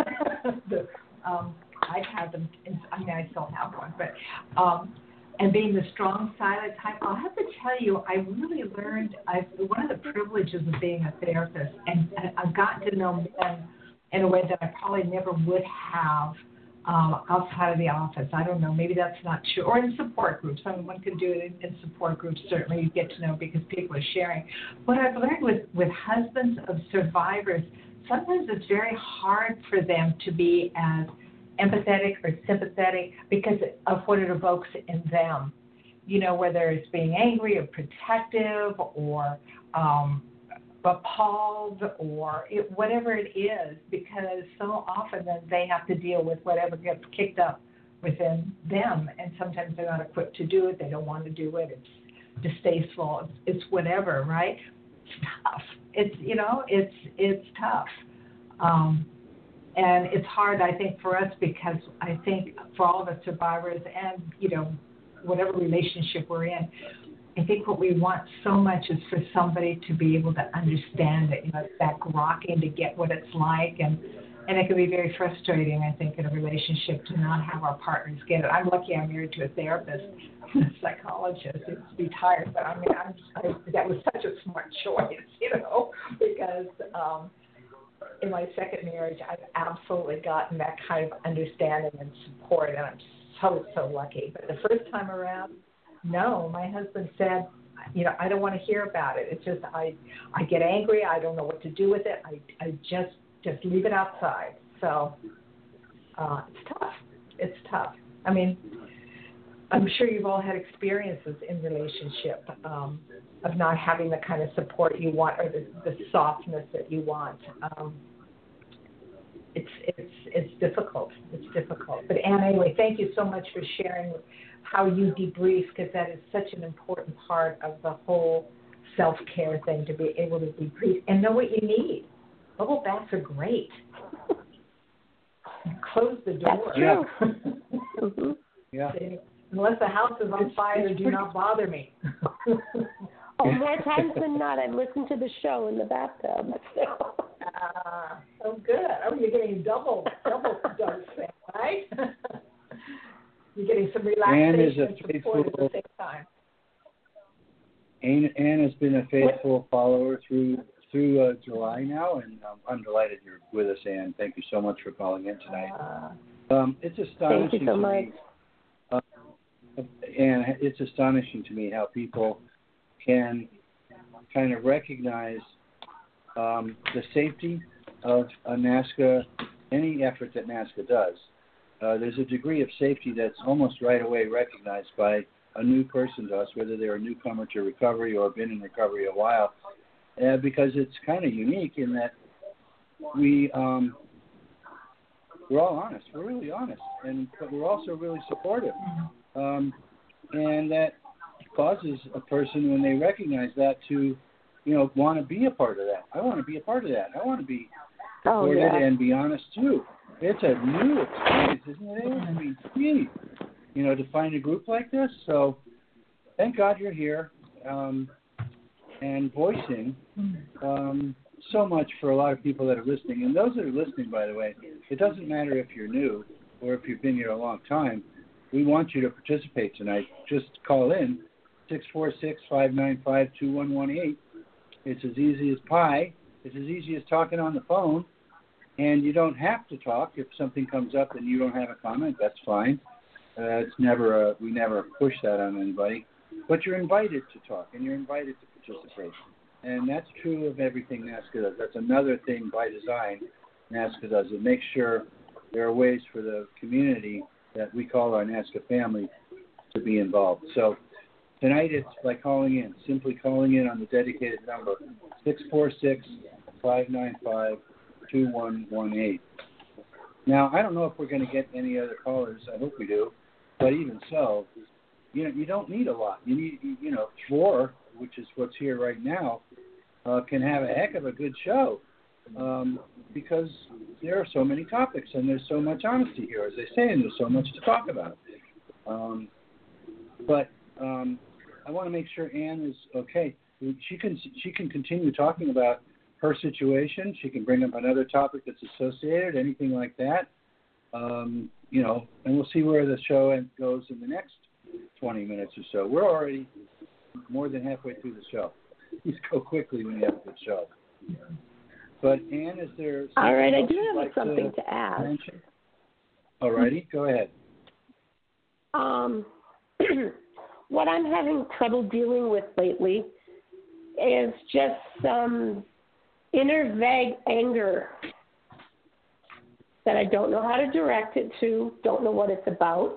I've had them. I still have one, but and being the strong, silent type, I'll have to tell you, I really learned. One of the privileges of being a therapist, and I've gotten to know men in a way that I probably never would have outside of the office. I don't know, maybe that's not true. Or in support groups. One can do it in support groups. Certainly you get to know because people are sharing. What I've learned with husbands of survivors, sometimes it's very hard for them to be as empathetic or sympathetic because of what it evokes in them. Whether it's being angry or protective or appalled or whatever it is, because so often then they have to deal with whatever gets kicked up within them, and sometimes they're not equipped to do it. They don't want to do it. It's distasteful. It's whatever, right? It's tough. It's tough. And it's hard, I think, for us, because I think for all of us survivors and, whatever relationship we're in, I think what we want so much is for somebody to be able to understand it, that grokking, to get what it's like. And it can be very frustrating, I think, in a relationship to not have our partners get it. I'm lucky I'm married to a therapist, a psychologist. It's retired, but that was such a smart choice, because in my second marriage, I've absolutely gotten that kind of understanding and support, and I'm so lucky. But the first time around, no, my husband said, I don't want to hear about it. It's just I get angry. I don't know what to do with it. I just leave it outside. So it's tough. It's tough. I mean, I'm sure you've all had experiences in relationship of not having the kind of support you want or the softness that you want. It's difficult. It's difficult. But Anne, anyway, thank you so much for sharing how you debrief, because that is such an important part of the whole self-care thing, to be able to debrief and know what you need. Bubble baths are great. Close the door. Yeah. Yeah. Unless the house is on fire, do not bother me. More times than not, I've listened to the show in the bathtub. Oh, good. Oh, you're getting double dose, right? You're getting some relaxation and support at the same time. Anne has been a faithful follower through July now, and I'm delighted you're with us, Anne. Thank you so much for calling in tonight. It's astonishing thank you so much. And it's astonishing to me how people can kind of recognize the safety of a NASCA, any effort that NASCA does. There's a degree of safety that's almost right away recognized by a new person to us, whether they're a newcomer to recovery or been in recovery a while, because it's kind of unique in that we're all honest. We're really honest, but we're also really supportive. And that causes a person, when they recognize that, to, want to be a part of that. I want to be a part of that. I want to be supported and be honest too. It's a new experience, isn't it? I mean, gee, to find a group like this. So thank God you're here and voicing so much for a lot of people that are listening. And those that are listening, by the way, it doesn't matter if you're new or if you've been here a long time. We want you to participate tonight. Just call in, 646-595-2118. It's as easy as pie. It's as easy as talking on the phone. And you don't have to talk. If something comes up and you don't have a comment, that's fine. We never push that on anybody. But you're invited to talk, and you're invited to participate. And that's true of everything NASCA does. That's another thing by design NASCA does. It makes sure there are ways for the community that we call our NASCA family to be involved. So tonight it's by calling in, simply calling in on the dedicated number, 646-595-2118. Now, I don't know if we're going to get any other callers. I hope we do. But even so, you don't need a lot. You need, 4, which is what's here right now, can have a heck of a good show. Because there are so many topics and there's so much honesty here, as they say, and there's so much to talk about. But I want to make sure Anne is okay. She can continue talking about her situation. She can bring up another topic that's associated, anything like that. And we'll see where the show goes in the next 20 minutes or so. We're already more than halfway through the show. These go quickly when you have a good show. But Anne, is there something all right, I else do you'd have like something to to ask. Mention? All righty, go ahead. What I'm having trouble dealing with lately is just some inner vague anger that I don't know how to direct it to, don't know what it's about.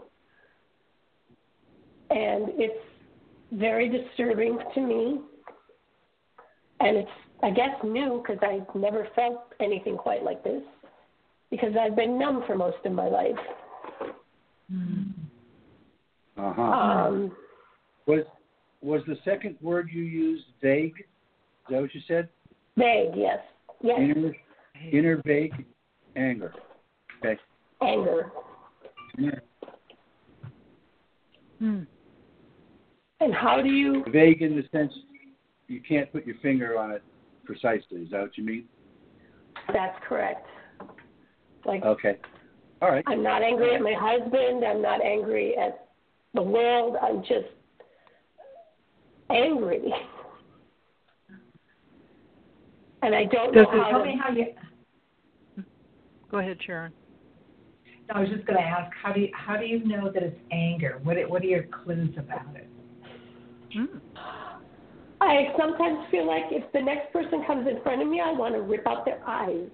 And it's very disturbing to me. And it's, I guess, new, because I've never felt anything quite like this, because I've been numb for most of my life. Was the second word you used vague? Is that what you said? Vague, yes. Yes. Inner vague anger. Okay. Anger. Yeah. And how do you... Vague in the sense you can't put your finger on it precisely. Is that what you mean? That's correct. Okay. All right. I'm not angry at my husband. I'm not angry at the world. I'm just angry. And I don't know how to... Go ahead, Sharon. I was just going to ask, how do you know that it's anger? What are your clues about it? I sometimes feel like if the next person comes in front of me, I want to rip out their eyes.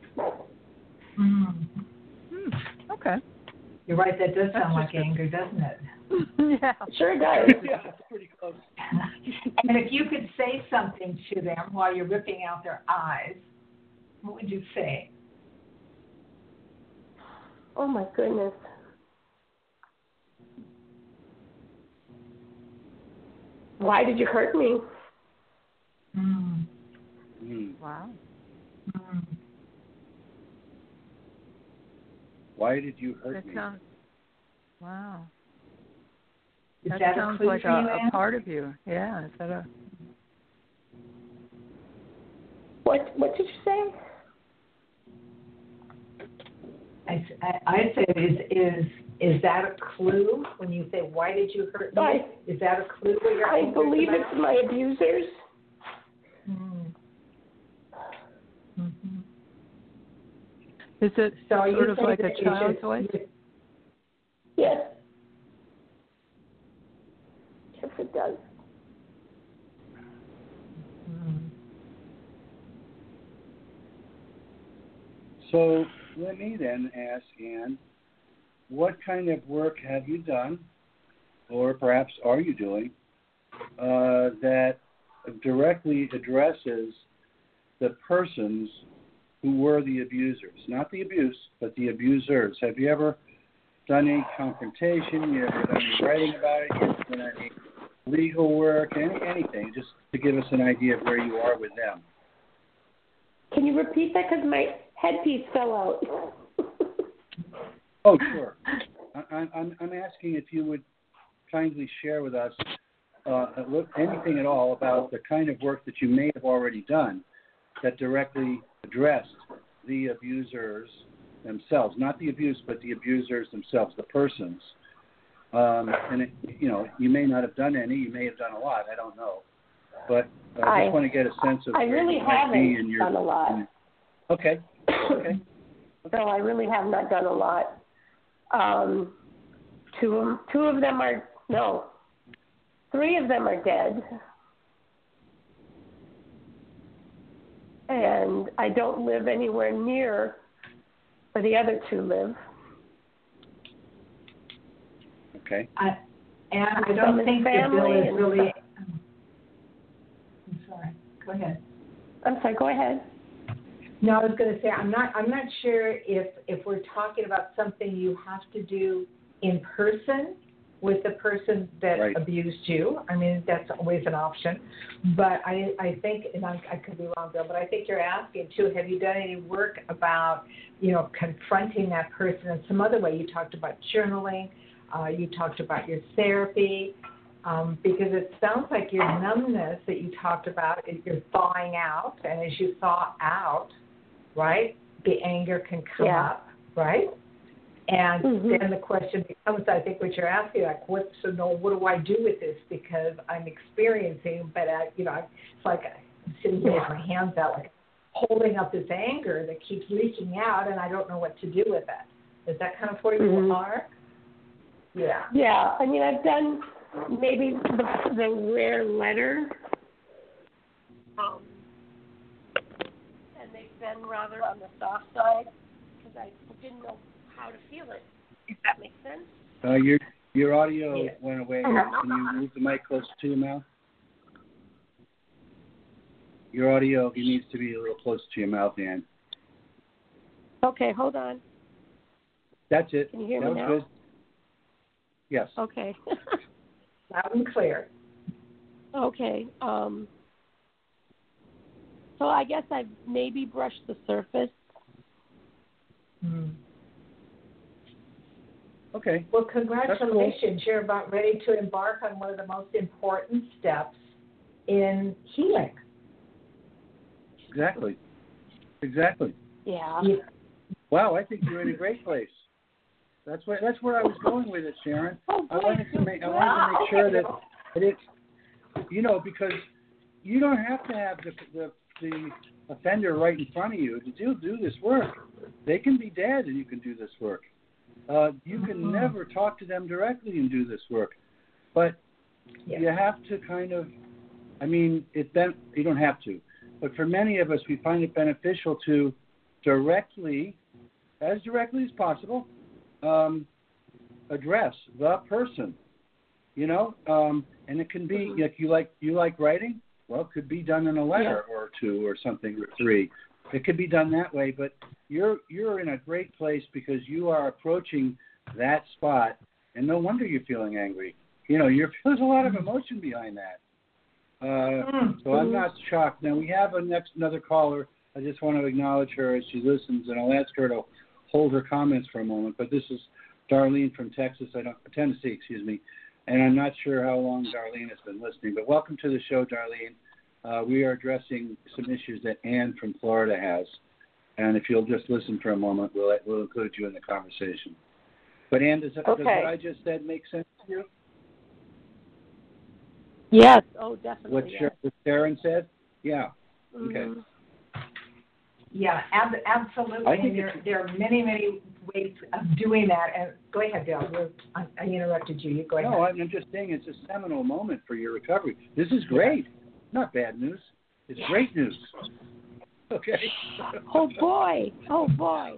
Okay. You're right. That does sound like anger, doesn't it? Yeah. Sure does. Yeah, it's pretty close. And if you could say something to them while you're ripping out their eyes, what would you say? Oh, my goodness. Why did you hurt me? Wow. Why did you hurt me? Wow. That sounds like a part of you. Yeah. Is that a? What did you say? I say, is that a clue when you say, why did you hurt me? Is that a clue what you're I believe about? it's my abusers. Is it So sort of like a child's voice? Yes. Yes, it does. So let me then ask Anne, what kind of work have you done, or perhaps are you doing, that directly addresses the persons who were the abusers? Not the abuse, but the abusers. Have you ever done any confrontation? You ever done any writing about it? You ever done any legal work? Anything, just to give us an idea of where you are with them. Can you repeat that? Because my headpiece fell out. Oh, sure. I'm asking if you would kindly share with us anything at all about the kind of work that you may have already done that directly addressed the abusers themselves, not the abuse, but the abusers themselves, the persons. And you may not have done any, you may have done a lot, I don't know. But I just want to get a sense of I where really you might be in your. done a lot. Okay. So I really have not done a lot. Three of them are dead. And I don't live anywhere near where the other two live. Okay. And I don't think the bill is really. I'm sorry. Go ahead. I'm sorry. Go ahead. No, I was going to say I'm not sure if we're talking about something you have to do in person with the person that abused you. I mean, that's always an option. But I think, and I could be wrong, Bill, but I think you're asking too, have you done any work about, confronting that person in some other way? You talked about journaling. You talked about your therapy. Because it sounds like your numbness that you talked about, you're thawing out. And as you thaw out, right, the anger can come up, right? And then the question becomes, I think what you're asking, like, what do I do with this? Because I'm experiencing, but it's like I'm sitting here with my hands out, like holding up this anger that keeps leaking out, and I don't know what to do with it. Is that kind of where you are? Yeah. Yeah. I mean, I've done maybe the rare letter. And they've been rather on the soft side because I didn't know how to feel it, if that makes sense. Your audio went away. Can you move the mic closer to your mouth? Your audio needs to be a little closer to your mouth, Ann. Okay, hold on. That's it. Can you hear me now? That was good. Yes. Okay. Loud and clear. Okay. So I guess I've maybe brushed the surface. Okay. Well, congratulations. Cool. You're about ready to embark on one of the most important steps in healing. Exactly. Yeah. Wow, I think you're in a great place. That's where I was going with it, Sharon. I wanted to make sure that it's, because you don't have to have the offender right in front of you to do this work. They can be dead and you can do this work. You can never talk to them directly and do this work. But you have to kind of, you don't have to. But for many of us, we find it beneficial to directly, as possible, address the person, and it can be like you like writing. Well, it could be done in a letter or two or something or three. It could be done that way, but you're in a great place because you are approaching that spot, and no wonder you're feeling angry. There's a lot of emotion behind that. So I'm not shocked. Now we have another caller. I just want to acknowledge her as she listens, and I'll ask her to hold her comments for a moment. But this is Darlene from Tennessee, and I'm not sure how long Darlene has been listening. But welcome to the show, Darlene. We are addressing some issues that Ann from Florida has, and if you'll just listen for a moment, we'll include you in the conversation. But Ann, does what I just said make sense to you? Yes. Oh, definitely. What Sharon said? Yeah. Okay. Mm-hmm. Yeah, absolutely. And there are many, many ways of doing that. And go ahead, Bill. I interrupted you. You go ahead. No, I'm just saying it's a seminal moment for your recovery. This is great. Not bad news. It's great news. Okay. Oh boy. Well,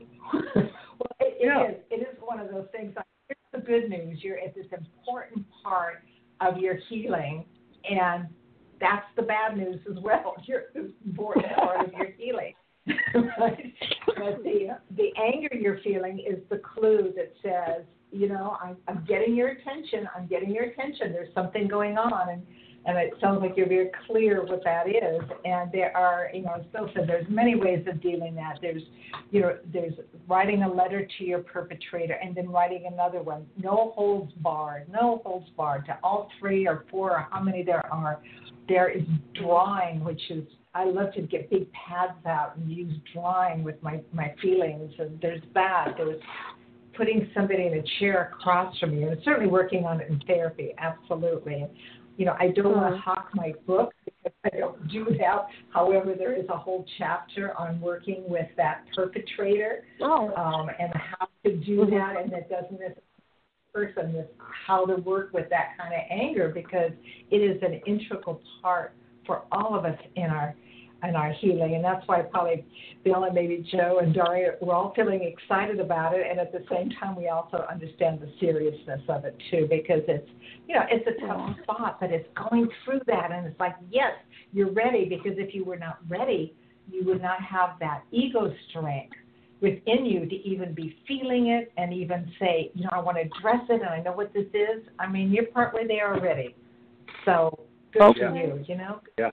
it is one of those things. Here's the good news. You're at this important part of your healing, and that's the bad news as well. You're at this important part of your healing. Right? But the anger you're feeling is the clue that says, I'm getting your attention. I'm getting your attention. There's something going on, and it sounds like you're very clear what that is. And there are, as Bill said, there's many ways of dealing that. There's writing a letter to your perpetrator and then writing another one. No holds barred to all 3 or 4 or how many there are. There is drawing, which is, I love to get big pads out and use drawing with my feelings. And there's that. There's putting somebody in a chair across from you, and certainly working on it in therapy, absolutely. I don't want to hawk my book because I don't do that. However, there is a whole chapter on working with that perpetrator and how to do that, and it doesn't person how to work with that kind of anger, because it is an integral part for all of us in our healing. And that's why probably Bill and maybe Joe and Daria, we're all feeling excited about it, and at the same time we also understand the seriousness of it too, because it's a tough spot, but it's going through that, and it's like, yes, you're ready, because if you were not ready, you would not have that ego strength within you to even be feeling it and even say, I want to address it and I know what this is. You're partway there already. So good for you, Yeah.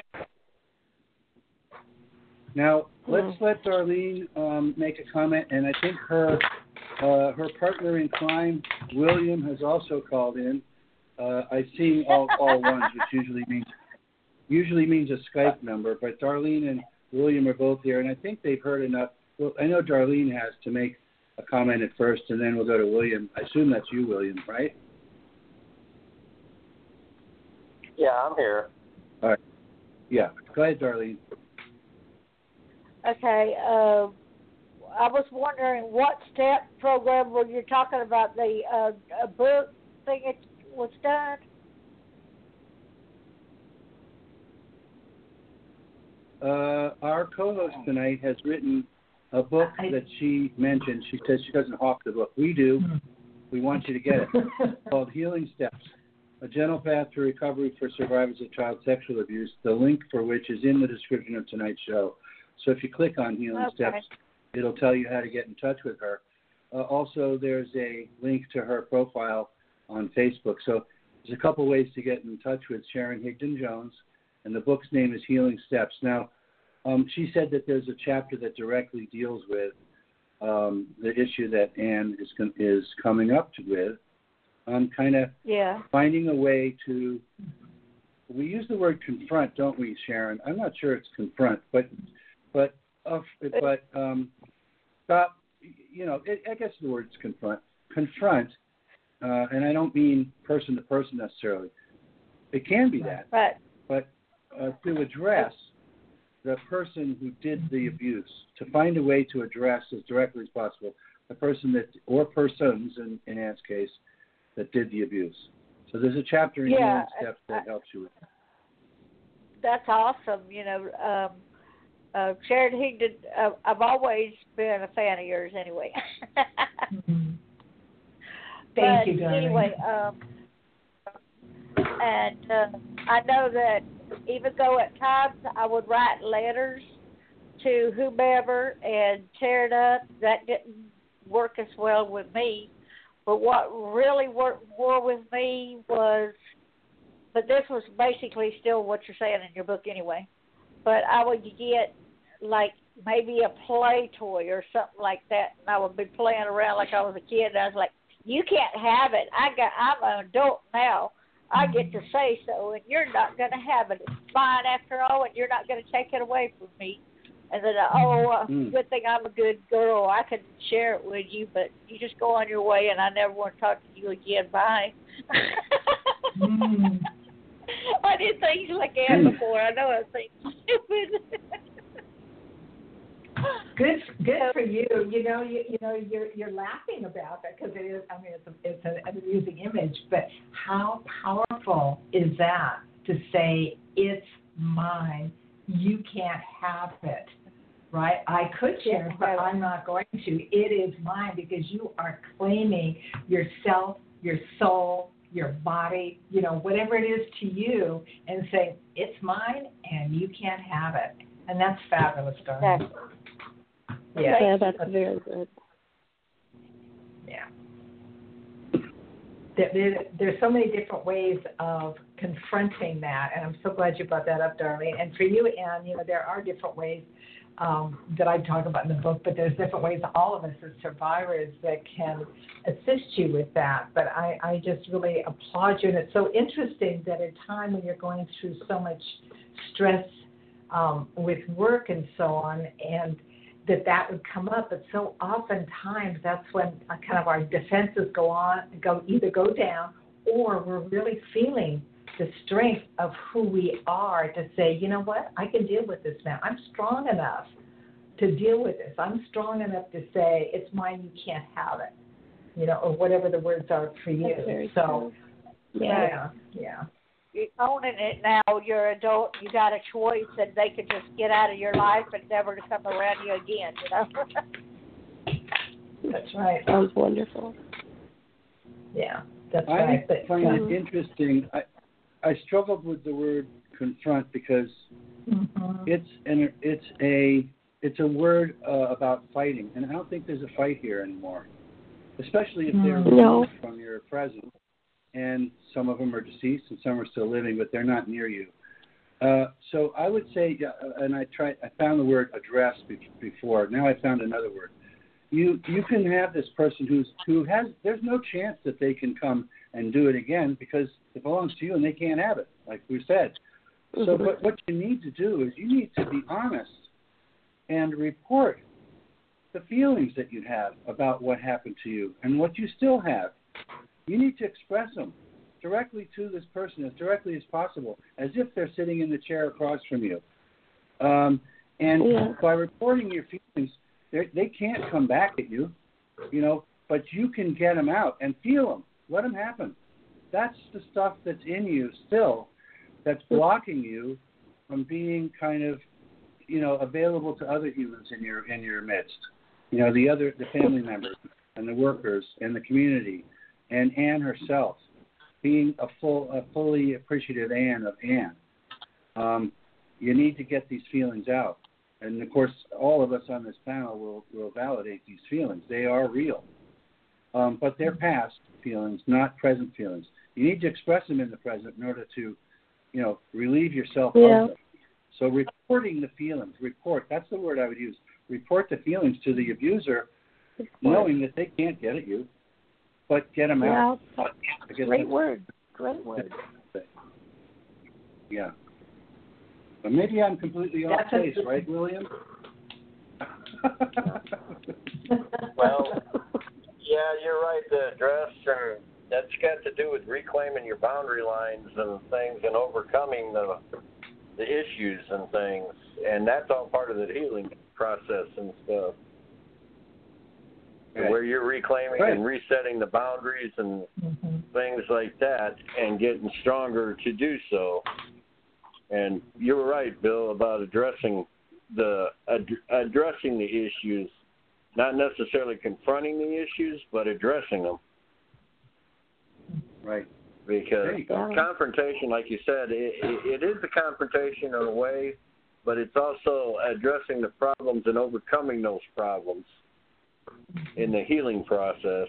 Now, let's let Darlene make a comment, and I think her partner in crime, William, has also called in. I see all ones, which usually means a Skype number, but Darlene and William are both here, and I think they've heard enough. Well, I know Darlene has to make a comment at first, and then we'll go to William. I assume that's you, William, right? Yeah, I'm here. All right. Yeah. Go ahead, Darlene. Okay. I was wondering what step program were you talking about, the book thing it was done? Our co-host tonight has written a book that she mentioned. She says she doesn't hawk the book. We do. We want you to get it. Called Healing Steps, A Gentle Path to Recovery for Survivors of Child Sexual Abuse, the link for which is in the description of tonight's show. So if you click on Healing Steps, it'll tell you how to get in touch with her. Also, there's a link to her profile on Facebook. So there's a couple ways to get in touch with Sharon Higdon-Jones, and the book's name is Healing Steps. Now, she said that there's a chapter that directly deals with the issue that Ann is coming up with, kind of finding a way to. We use the word confront, don't we, Sharon? I'm not sure it's confront, but stop. I guess the word is confront. Confront, and I don't mean person to person necessarily. It can be that, but to address the person who did the abuse, to find a way to address as directly as possible the person that, or persons in Anne's case, that did the abuse. So there's a chapter in Healing Steps that helps you with that. That's awesome. You know, Sharon Higdon, I've always been a fan of yours anyway. Thank you, darling. Anyway, and I know that even though at times I would write letters to whomever and tear it up, that didn't work as well with me. But what really worked more with me was, but this was basically still what you're saying in your book anyway, but I would get like maybe a play toy or something like that, and I would be playing around like I was a kid, and I was like, you can't have it. I'm an adult now. I get to say so, and you're not going to have it. It's mine after all, and you're not going to take it away from me. And then, good thing I'm a good girl. I can share it with you, but you just go on your way, and I never want to talk to you again. Bye. I did things like that before. I know I think stupid. Good for you. You're laughing about that because it is. I mean, it's an amusing image. But how powerful is that to say it's mine? You can't have it, right? I could share it, but I'm not going to. It is mine because you are claiming yourself, your soul, your body, whatever it is to you, and saying it's mine and you can't have it. And that's fabulous, darling. Yeah, that's very good. Yeah. There's so many different ways of confronting that, and I'm so glad you brought that up, darling. And for you, Anne, there are different ways that I talk about in the book, but there's different ways all of us as survivors that can assist you with that. But I just really applaud you, and it's so interesting that at a time when you're going through so much stress with work and so on, and that would come up, but so oftentimes that's when kind of our defenses either go down, or we're really feeling the strength of who we are to say, you know what, I can deal with this now. I'm strong enough to deal with this. I'm strong enough to say it's mine, you can't have it, or whatever the words are for you. That's very so, true. Yeah. You're owning it now. You're an adult. You got a choice, and they could just get out of your life and never to come around you again. That's right. Sounds wonderful. Yeah, that's right. I find it interesting. I struggled with the word confront because it's a word about fighting, and I don't think there's a fight here anymore, especially if they're removed from your presence. And some of them are deceased and some are still living, but they're not near you. So I would say, and I found the word address before. Now I found another word. You can have this person there's no chance that they can come and do it again because it belongs to you and they can't have it, like we said. So but what you need to do is you need to be honest and report the feelings that you have about what happened to you and what you still have. You need to express them directly to this person as directly as possible, as if they're sitting in the chair across from you. By reporting your feelings, they can't come back at you, but you can get them out and feel them. Let them happen. That's the stuff that's in you still that's blocking you from being kind of, available to other humans in your midst. The family members and the workers and the community. And Anne herself, being a fully appreciative Anne of Anne, you need to get these feelings out. And, of course, all of us on this panel will validate these feelings. They are real. But they're past feelings, not present feelings. You need to express them in the present in order to, relieve yourself of them. So reporting the feelings, that's the word I would use. Report the feelings to the abuser, knowing that they can't get at you. But get them out. Great word. Yeah. But maybe I'm completely off base, right, William? Well, yeah, you're right. The address, and that's got to do with reclaiming your boundary lines and things and overcoming the issues and things, and that's all part of the healing process and stuff. Right. Where you're reclaiming and resetting the boundaries and things like that, and getting stronger to do so. And you were right, Bill, about addressing the issues, not necessarily confronting the issues, but addressing them. Right. Because confrontation, like you said, it is a confrontation in a way, but it's also addressing the problems and overcoming those problems in the healing process.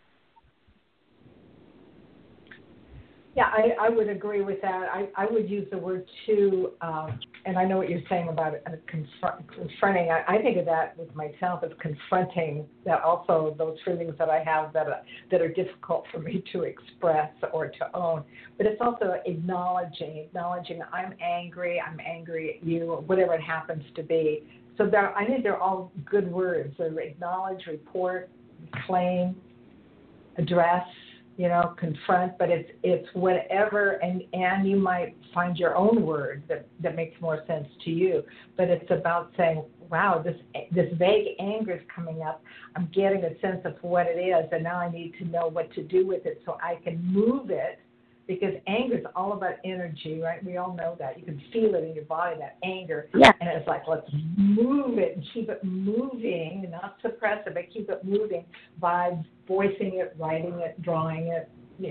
Yeah, I would agree with that. I would use the word too, and I know what you're saying about confronting. I think of that with myself as confronting that also those feelings that I have that are difficult for me to express or to own. But it's also acknowledging I'm angry at you, or whatever it happens to be. So I think they're all good words. So acknowledge, report, claim, address, confront, but it's whatever, and you might find your own word that makes more sense to you. But it's about saying, wow, this vague anger is coming up. I'm getting a sense of what it is, and now I need to know what to do with it so I can move it, because anger is all about energy, right? We all know that. You can feel it in your body, that anger. Yeah. And it's like, let's move it and keep it moving, not suppress it, but keep it moving by voicing it, writing it, drawing it,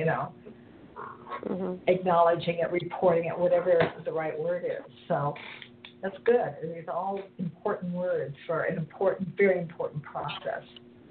acknowledging it, reporting it, whatever the right word is. So that's good. These are all important words for an very important process.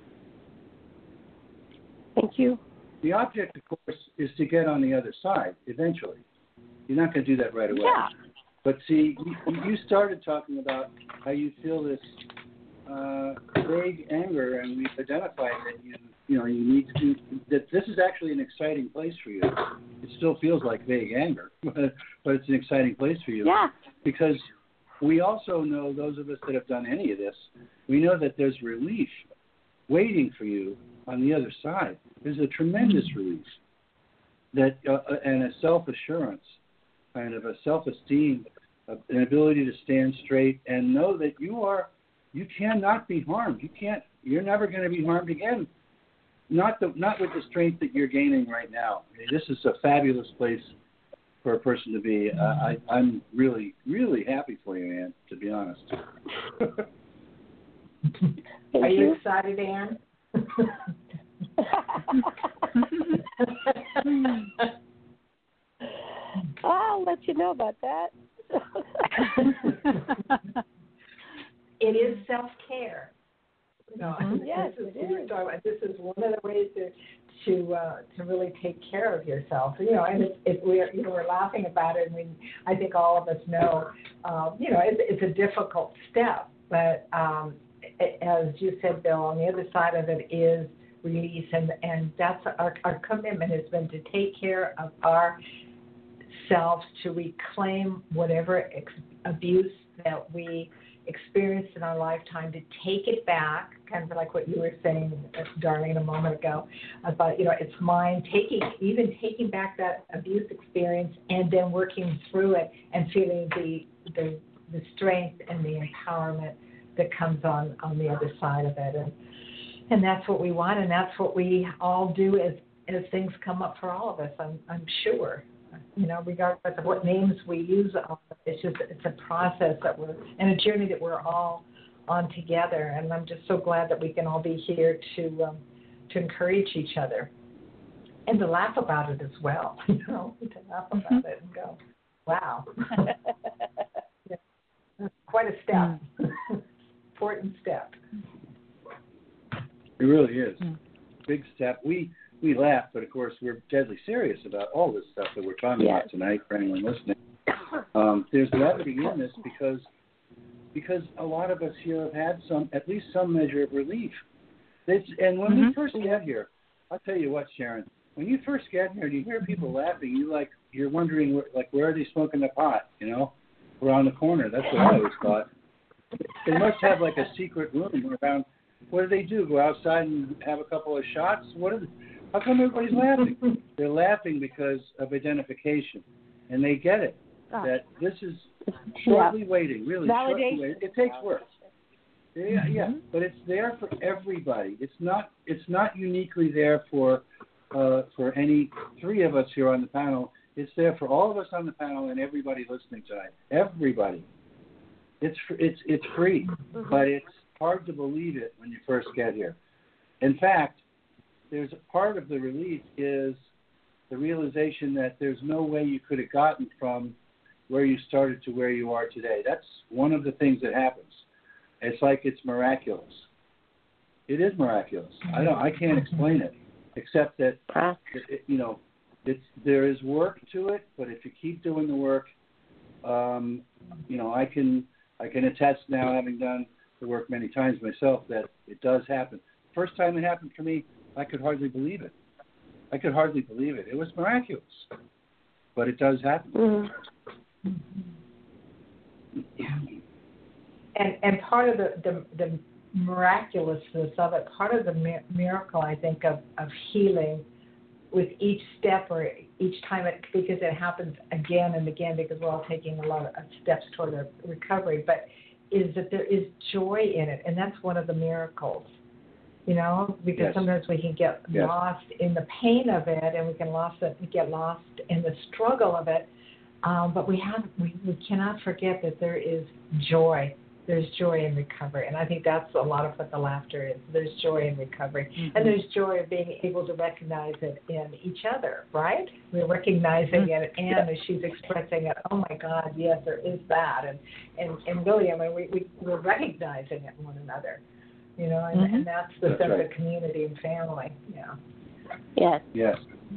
Thank you. The object, of course, is to get on the other side eventually. You're not going to do that right away. Yeah. But see, you started talking about how you feel this vague anger, and we've identified that you need to do that. This is actually an exciting place for you. It still feels like vague anger, but it's an exciting place for you. Yeah. Because we also know, those of us that have done any of this, we know that there's relief waiting for you on the other side. There's a tremendous relief that and a self-assurance, kind of a self-esteem, an ability to stand straight and know that you cannot be harmed. You're never going to be harmed again. Not with the strength that you're gaining right now. I mean, this is a fabulous place for a person to be. I'm really, really happy for you, Ann, to be honest. Are you excited, Ann? I'll let you know about that. It is self-care. Yes, this is one of the ways to really take care of yourself. And we're laughing about it, and I think all of us know, it's a difficult step, but as you said, Bill, on the other side of it is release, and that's our commitment has been to take care of ourselves, to reclaim whatever abuse that we experienced in our lifetime, to take it back, kind of like what you were saying, Darlene, a moment ago, about, it's mine, taking back that abuse experience and then working through it and feeling the strength and the empowerment that comes on the other side of it. And that's what we want, and that's what we all do as things come up for all of us, I'm sure. Regardless of what names we use, it's a process and a journey that we're all on together. And I'm just so glad that we can all be here to encourage each other and to laugh about it as well. To laugh about it and go, wow, that's quite a step, important step. It really is. Big step. We laugh, but of course we're deadly serious about all this stuff that we're talking about tonight for anyone listening. There's levity in this because a lot of us here have had at least some measure of relief. And when we first get here, I'll tell you what, Sharon, when you first get here and you hear people laughing, you're wondering where are they smoking the pot? Around the corner. That's what I always thought. They must have like a secret room around. What do? Go outside and have a couple of shots? How come everybody's laughing? They're laughing because of identification, and they get it. That this is Shortly waiting, really. Validation. Shortly waiting. It takes work. Yeah, but it's there for everybody. It's not uniquely there for any three of us here on the panel. It's there for all of us on the panel and everybody listening tonight. Everybody. It's free, but it's hard to believe it when you first get here. In fact, there's a part of the relief is the realization that there's no way you could have gotten from where you started to where you are today. That's one of the things that happens. It's like it's miraculous. It is miraculous. I can't explain it, except that there is work to it. But if you keep doing the work, I can attest now, having done the work many times myself, that it does happen. First time it happened for me, I could hardly believe it. It was miraculous, but it does happen. And part of the miraculousness of it, part of the miracle, I think, of healing with each step or each time because it happens again and again, because we're all taking a lot of steps toward a recovery, but is that there is joy in it, and that's one of the miracles, because sometimes we can get lost in the pain of it, and we get lost in the struggle of it, but we cannot forget that there is joy. There's joy in recovery, and I think that's a lot of what the laughter is. There's joy in recovery, and there's joy of being able to recognize it in each other, right? We're recognizing it, and as she's expressing it, oh my God, yes, there is that, and really, we're recognizing it in one another, and that's the sense of community and family, Yes. Yes.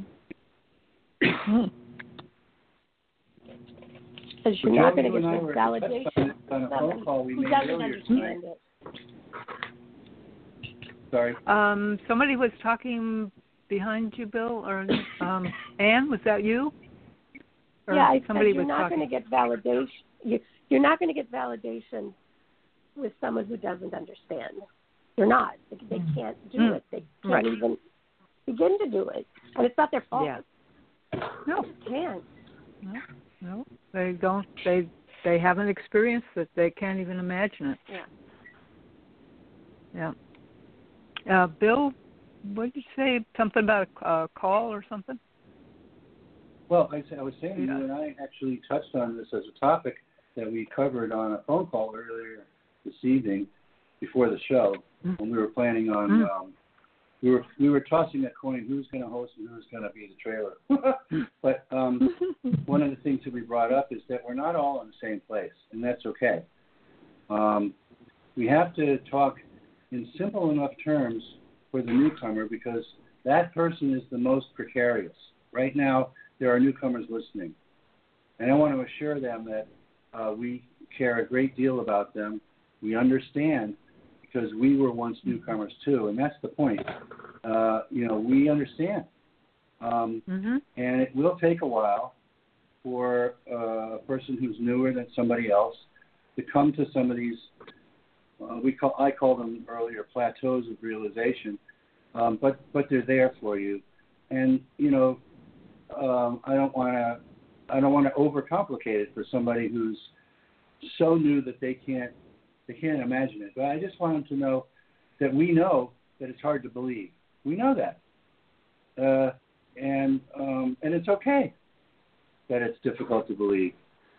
Because you're not going to get this validation. On a phone call we Who made doesn't earlier understand tonight. it? Sorry. Somebody was talking behind you, Bill, or Anne, was that you? Or I said somebody you're was not talking. going to get validation. You're not going to get validation with someone who doesn't understand. You're not. They can't do it. They can't even begin to do it, and it's not their fault. Yeah. No. They can't. No, they don't. They haven't experienced it. They can't even imagine it. Yeah. Bill, what did you say? Something about a call or something? Well, I was saying you and I actually touched on this as a topic that we covered on a phone call earlier this evening before the show when we were planning on. We were tossing that coin, who's going to host and who's going to be the trailer. But one of the things that we brought up is that we're not all in the same place, and that's okay. We have to talk in simple enough terms for the newcomer, because that person is the most precarious. Right now, there are newcomers listening, and I want to assure them that we care a great deal about them. We understand, because we were once newcomers too, and that's the point. We understand, and it will take a while for a person who's newer than somebody else to come to some of these. I call them earlier plateaus of realization, but they're there for you, and I don't want to overcomplicate it for somebody who's so new that they can't imagine it. But I just want them to know that we know that it's hard to believe. We know that, and it's okay that it's difficult to believe.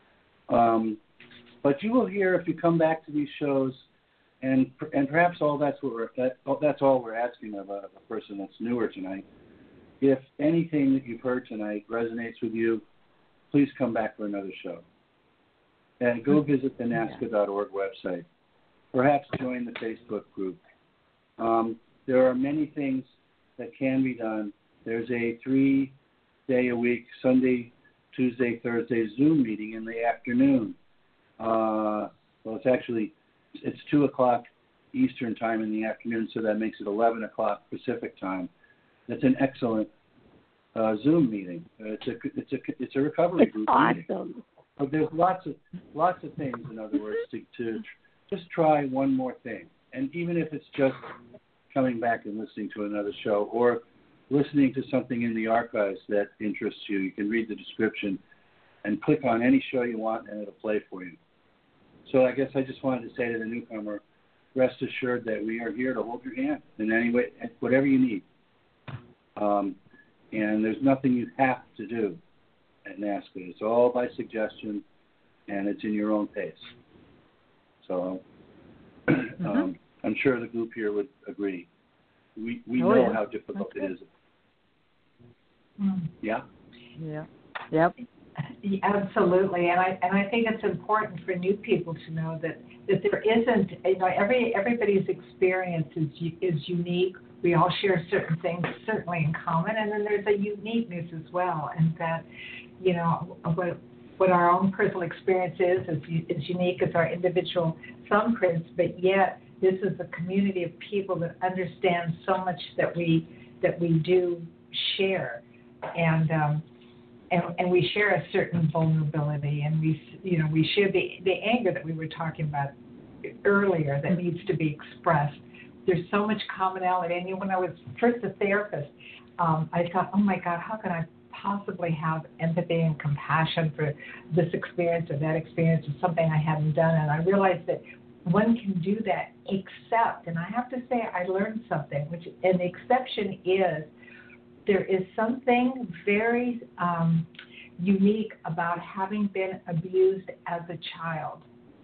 But you will hear, if you come back to these shows, and perhaps that's all we're asking of a person that's newer tonight. If anything that you've heard tonight resonates with you, please come back for another show. And go visit the NAASCA.org website. Perhaps join the Facebook group. There are many things that can be done. There's a 3-day-a-week, Sunday, Tuesday, Thursday Zoom meeting in the afternoon. It's 2 o'clock Eastern time in the afternoon, so that makes it 11 o'clock Pacific time. That's an excellent Zoom meeting. It's a recovery group meeting. Awesome. But there's lots of things, in other words, to just try one more thing. And even if it's just coming back and listening to another show, or listening to something in the archives that interests you, you can read the description. and click on any show you want, and it'll play for you. So I guess I just wanted to say to the newcomer, rest assured that we are here to hold your hand in any way, whatever you need. And there's nothing you have to do at NASCA. It's all by suggestion, and it's in your own pace. So I'm sure the group here would agree. We know how difficult it is. Yeah? Yeah. Yep. Absolutely, and I think it's important for new people to know that there isn't, everybody's experience is unique. We all share certain things certainly in common, and then there's a uniqueness as well, and that what our own personal experience is unique as our individual thumbprints, but yet this is a community of people that understand so much that we do share, and we share a certain vulnerability, and we share the anger that we were talking about earlier that needs to be expressed. There's so much commonality. And when I was first a therapist, I thought, oh my God, how can I possibly have empathy and compassion for this experience or that experience or something I hadn't done? And I realized that one can do that except, and I have to say I learned something, and the exception is there is something very unique about having been abused as a child,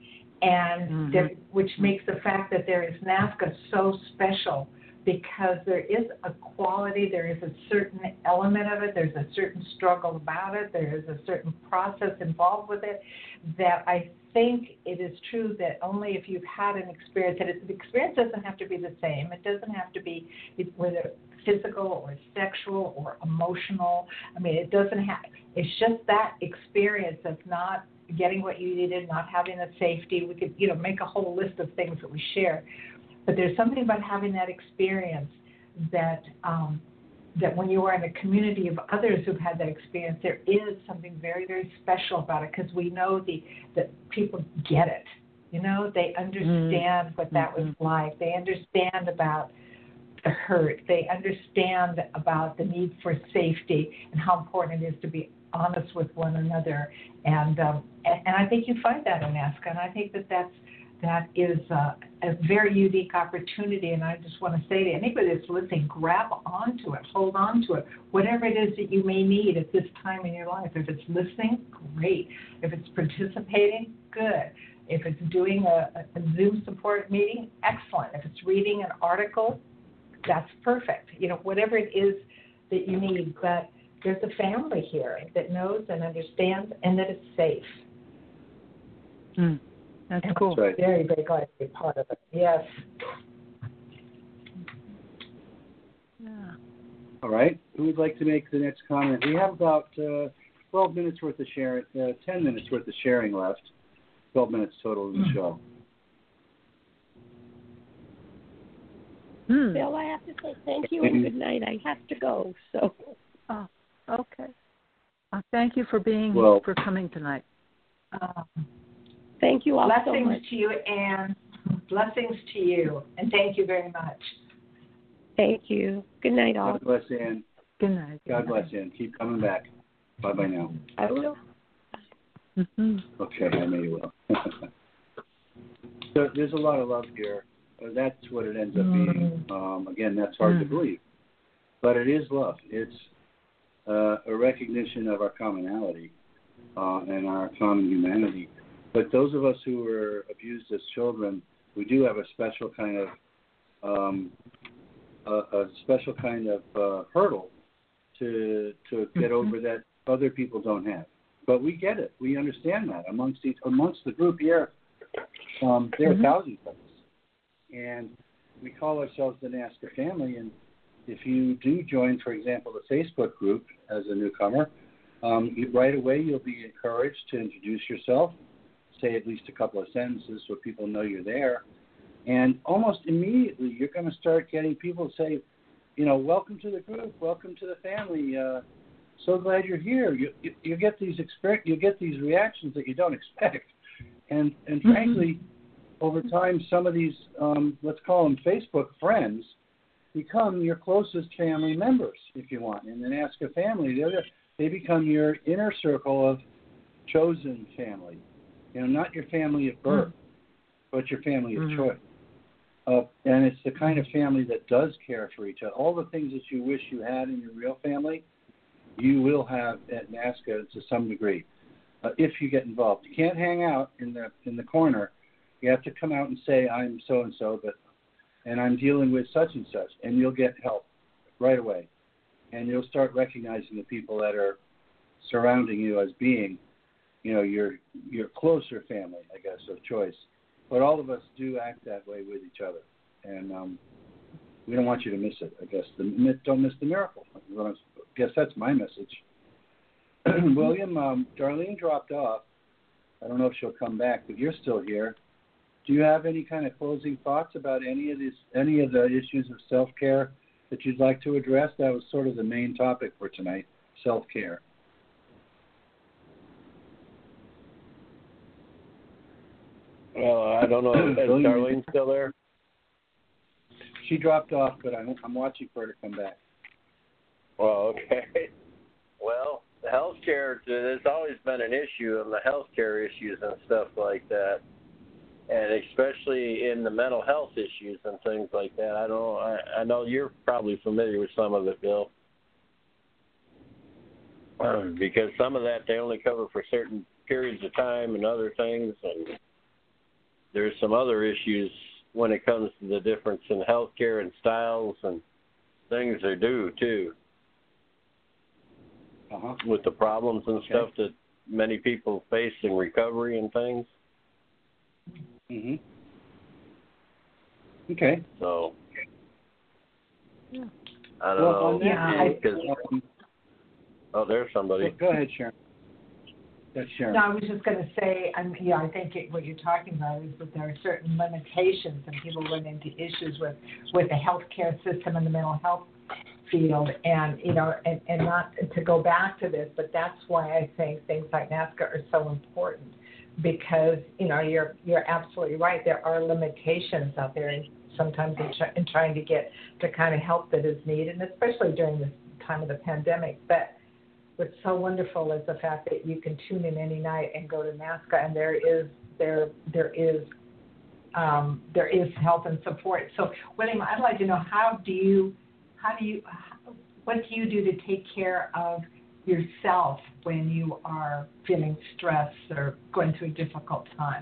and which makes the fact that there is NASCA so special, because there is a quality, there is a certain element of it, there's a certain struggle about it, there is a certain process involved with it, that I think it is true that only if you've had an experience, and the experience doesn't have to be the same, it doesn't have to be whether physical or sexual or emotional. I mean, it doesn't have, it's just that experience of not getting what you needed, not having the safety. We could, make a whole list of things that we share. But there's something about having that experience that that when you are in a community of others who've had that experience, there is something very, very special about it, because we know that people get it. They understand what that was like. They understand about the hurt. They understand about the need for safety and how important it is to be honest with one another. And I think you find that in NASCA, and I think that is a very unique opportunity. And I just want to say to anybody that's listening, grab onto it, hold on to it, whatever it is that you may need at this time in your life. If it's listening, great. If it's participating, good. If it's doing a Zoom support meeting, excellent. If it's reading an article, that's perfect. Whatever it is that you need, but there's a family here that knows and understands, and that it's safe. That's cool. That's right. Very, very glad to be part of it. Yes. Yeah. All right. Who would like to make the next comment? We have about 12 minutes worth of sharing, 10 minutes worth of sharing left. 12 minutes total of the show. Bill, I have to say thank you and good night. I have to go. So. Oh, okay. Thank you for for coming tonight. Thank you all blessings so much. To you, Anne. Blessings to you, and thank you very much. Thank you. Good night, all. God bless, Anne. Good night. God bless, Anne. Keep coming back. Bye-bye now. I will. Okay, I know you will. So there's a lot of love here. That's what it ends up being. Again, that's hard to believe. But it is love. It's a recognition of our commonality and our common humanity. But those of us who were abused as children, we do have a special kind of hurdle to get over that other people don't have. But we get it. We understand that amongst the group here. There are thousands of us, and we call ourselves the NASCA family. And if you do join, for example, the Facebook group as a newcomer, right away you'll be encouraged to introduce yourself. Say at least a couple of sentences so people know you're there. And almost immediately you're going to start getting people say, welcome to the group, welcome to the family. So glad you're here. You get these reactions that you don't expect. And frankly, over time, some of these, let's call them Facebook friends, become your closest family members, if you want. In the NASCA family, they become your inner circle chosen family. Not your family of birth, but your family of choice. And it's the kind of family that does care for each other. All the things that you wish you had in your real family, you will have at NAASCA to some degree, if you get involved. You can't hang out in the corner. You have to come out and say, I'm so-and-so, and I'm dealing with such and such, and you'll get help right away. And you'll start recognizing the people that are surrounding you as being, your closer family, I guess, of choice. But all of us do act that way with each other. And we don't want you to miss it, I guess. Don't miss the miracle. I guess that's my message. William, Darlene dropped off. I don't know if she'll come back, but you're still here. Do you have any kind of closing thoughts about any of the issues of self-care that you'd like to address? That was sort of the main topic for tonight, self-care. I don't know. Is Darlene still there? She dropped off, but I'm watching for her to come back. Well, okay. Well, the healthcare, there's always been an issue of the healthcare issues and stuff like that, and especially in the mental health issues and things like that. I know you're probably familiar with some of it, Bill, because some of that they only cover for certain periods of time and other things, and there's some other issues when it comes to the difference in healthcare and styles and things they do too. With the problems and stuff that many people face in recovery and things. Okay. So, I don't know. There's somebody. Go ahead, Sharon. That's Sharon. No, I was just going to say, I think what you're talking about is that there are certain limitations, and people run into issues with the healthcare system and the mental health field, and and not to go back to this, but that's why I think things like NAASCA are so important, because you're absolutely right. There are limitations out there, and sometimes in trying to get the kind of help that is needed, and especially during this time of the pandemic. But what's so wonderful is the fact that you can tune in any night and go to NAASCA, and there is help and support. So, William, I'd like to know what do you do to take care of yourself when you are feeling stressed or going through a difficult time?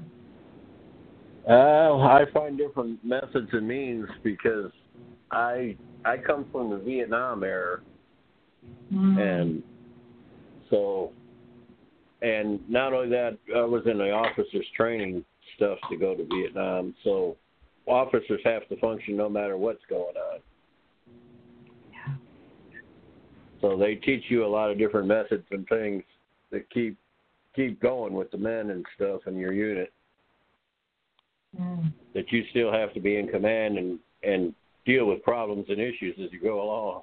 I find different methods and means because I come from the Vietnam era, and so, and not only that, I was in the officers training stuff to go to Vietnam, so officers have to function no matter what's going on. So they teach you a lot of different methods and things that keep going with the men and stuff in your unit. That you still have to be in command and deal with problems and issues as you go along.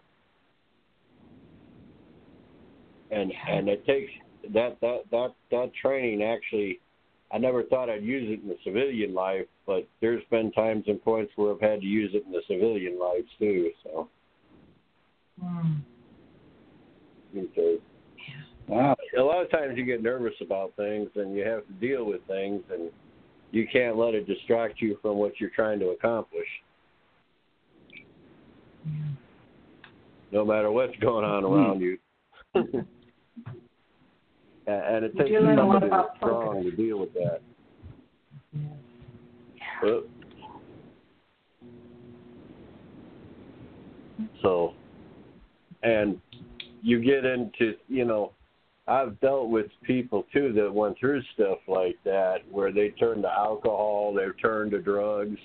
And it takes that training. Actually, I never thought I'd use it in the civilian life, but there's been times and points where I've had to use it in the civilian lives too. So. Because a lot of times you get nervous about things and you have to deal with things, and you can't let it distract you from what you're trying to accomplish. No matter what's going on around you. And it takes somebody that's strong to deal with that. So, and you get into, I've dealt with people, too, that went through stuff like that, where they turned to alcohol, they turned to drugs,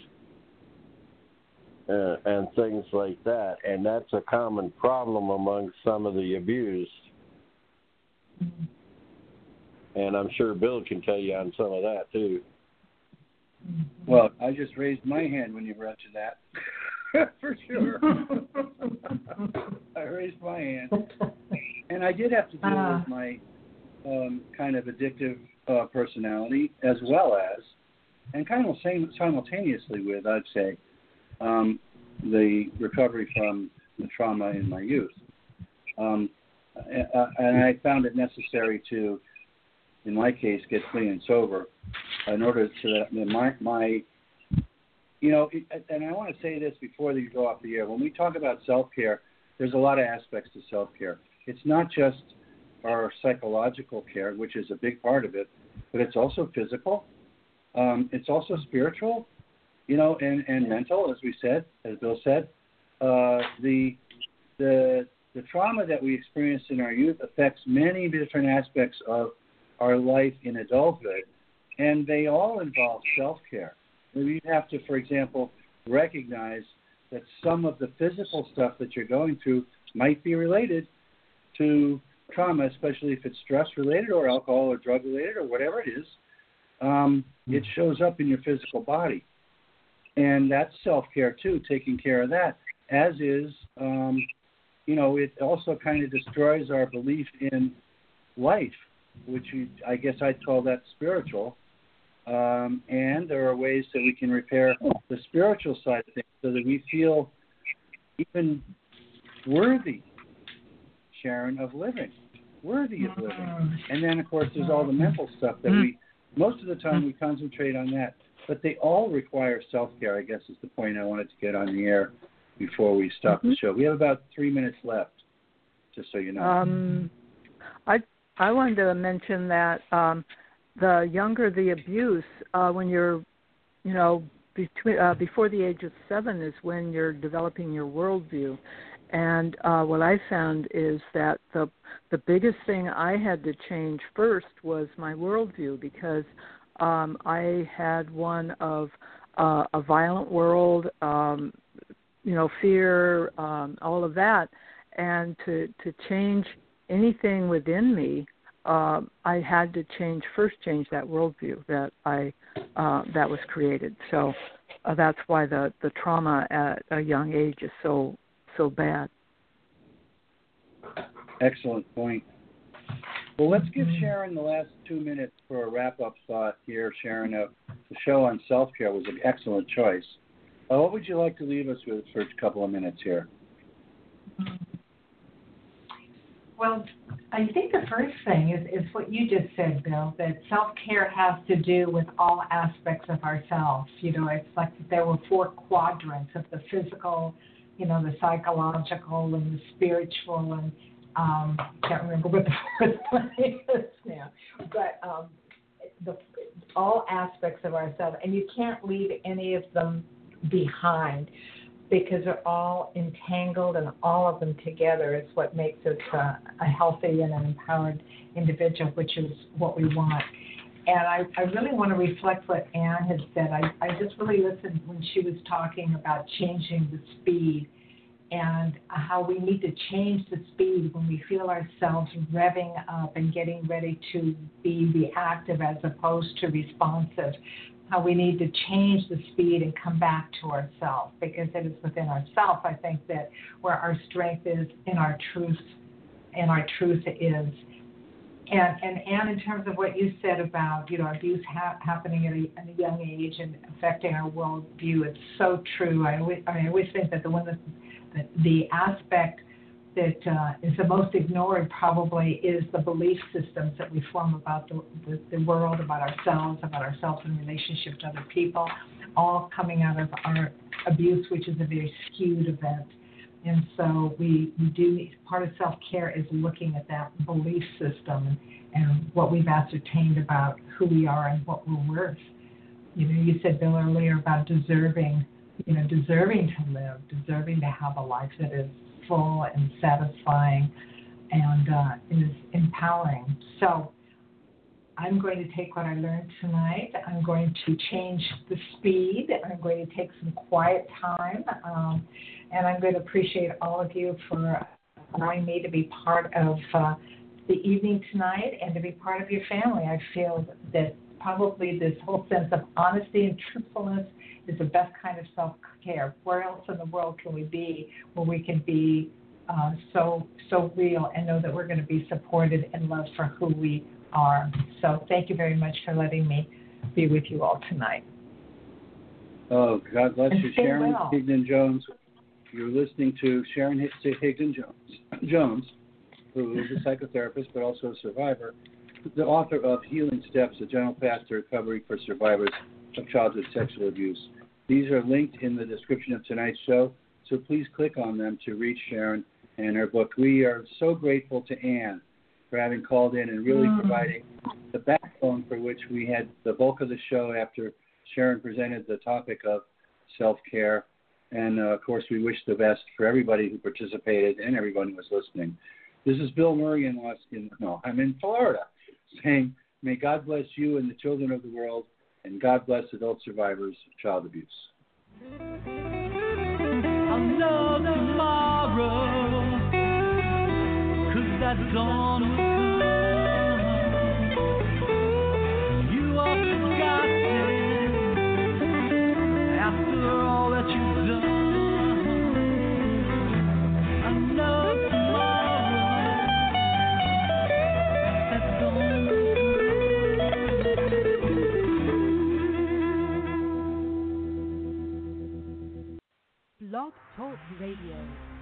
and things like that. And that's a common problem among some of the abused. And I'm sure Bill can tell you on some of that, too. Well, I just raised my hand when you mentioned that. For sure. I raised my hand. And I did have to deal with my kind of addictive personality, as well as, and kind of simultaneously with, I'd say, the recovery from the trauma in my youth. And I found it necessary to, in my case, get clean and sober in order to my and I want to say this before you go off the air. When we talk about self-care, there's a lot of aspects to self-care. It's not just our psychological care, which is a big part of it, but it's also physical. It's also spiritual, and mental, as we said, as Bill said. The trauma that we experienced in our youth affects many different aspects of our life in adulthood, and they all involve self-care. You have to, for example, recognize that some of the physical stuff that you're going through might be related to trauma, especially if it's stress-related or alcohol or drug-related or whatever it is. It shows up in your physical body. And that's self-care, too, taking care of that, as is, it also kind of destroys our belief in life, which I guess I'd call that spiritual. And there are ways that we can repair the spiritual side of things so that we feel even worthy, Sharon, of living, worthy of living. And then, of course, there's all the mental stuff that most of the time we concentrate on that. But they all require self-care, I guess is the point I wanted to get on the air before we stop the show. We have about 3 minutes left, just so you know. I wanted to mention that the younger the abuse, when you're, before the age of 7 is when you're developing your worldview. And what I found is that the biggest thing I had to change first was my worldview, because I had one of a violent world, fear, all of that. And to change anything within me, I had to change that worldview that that was created. So that's why the trauma at a young age is so bad. Excellent point. Well, let's give Sharon the last 2 minutes for a wrap-up thought here, Sharon. The show on self-care was an excellent choice. What would you like to leave us with for a couple of minutes here? Well, I think the first thing is what you just said, Bill, that self-care has to do with all aspects of ourselves. It's like there were 4 quadrants of the physical, the psychological and the spiritual, and I can't remember what the fourth one is now, but all aspects of ourselves, and you can't leave any of them behind, because they're all entangled, and all of them together is what makes us a healthy and an empowered individual, which is what we want. And I really want to reflect what Anne had said. I just really listened when she was talking about changing the speed, and how we need to change the speed when we feel ourselves revving up and getting ready to be reactive as opposed to responsive. How we need to change the speed and come back to ourselves, because it is within ourselves, I think, that where our strength is in our truth, and our truth is. And in terms of what you said about, abuse happening at a young age and affecting our worldview, it's so true. I always think that the aspect that is the most ignored probably is the belief systems that we form about the world, about ourselves in relationship to other people, all coming out of our abuse, which is a very skewed event. And so we do, part of self-care is looking at that belief system and what we've ascertained about who we are and what we're worth. You said, Bill, earlier about deserving to live, deserving to have a life that is full and satisfying and is empowering. So I'm going to take what I learned tonight. I'm going to change the speed. I'm going to take some quiet time. And I'm going to appreciate all of you for allowing me to be part of the evening tonight and to be part of your family. I feel that probably this whole sense of honesty and truthfulness is the best kind of self-care. Where else in the world can we be where we can be so real and know that we're going to be supported and loved for who we are? So thank you very much for letting me be with you all tonight. Oh, God bless you, Sharon well. Higdon-Jones. You're listening to Sharon Higdon-Jones, who is a psychotherapist but also a survivor. the author of Healing Steps, A General Path to Recovery for Survivors of Childhood Sexual Abuse. These are linked in the description of tonight's show, so please click on them to reach Sharon and her book. We are so grateful to Anne for having called in and really providing the backbone for which we had the bulk of the show after Sharon presented the topic of self-care. And, of course, we wish the best for everybody who participated and everyone who was listening. This is Bill Murray I'm in Florida, saying, may God bless you and the children of the world, and God bless adult survivors of child abuse. I'll know tomorrow, 'cause that dawn will come. You are forgotten after all that you've done. I know tomorrow, that dawn will Blog Talk Radio.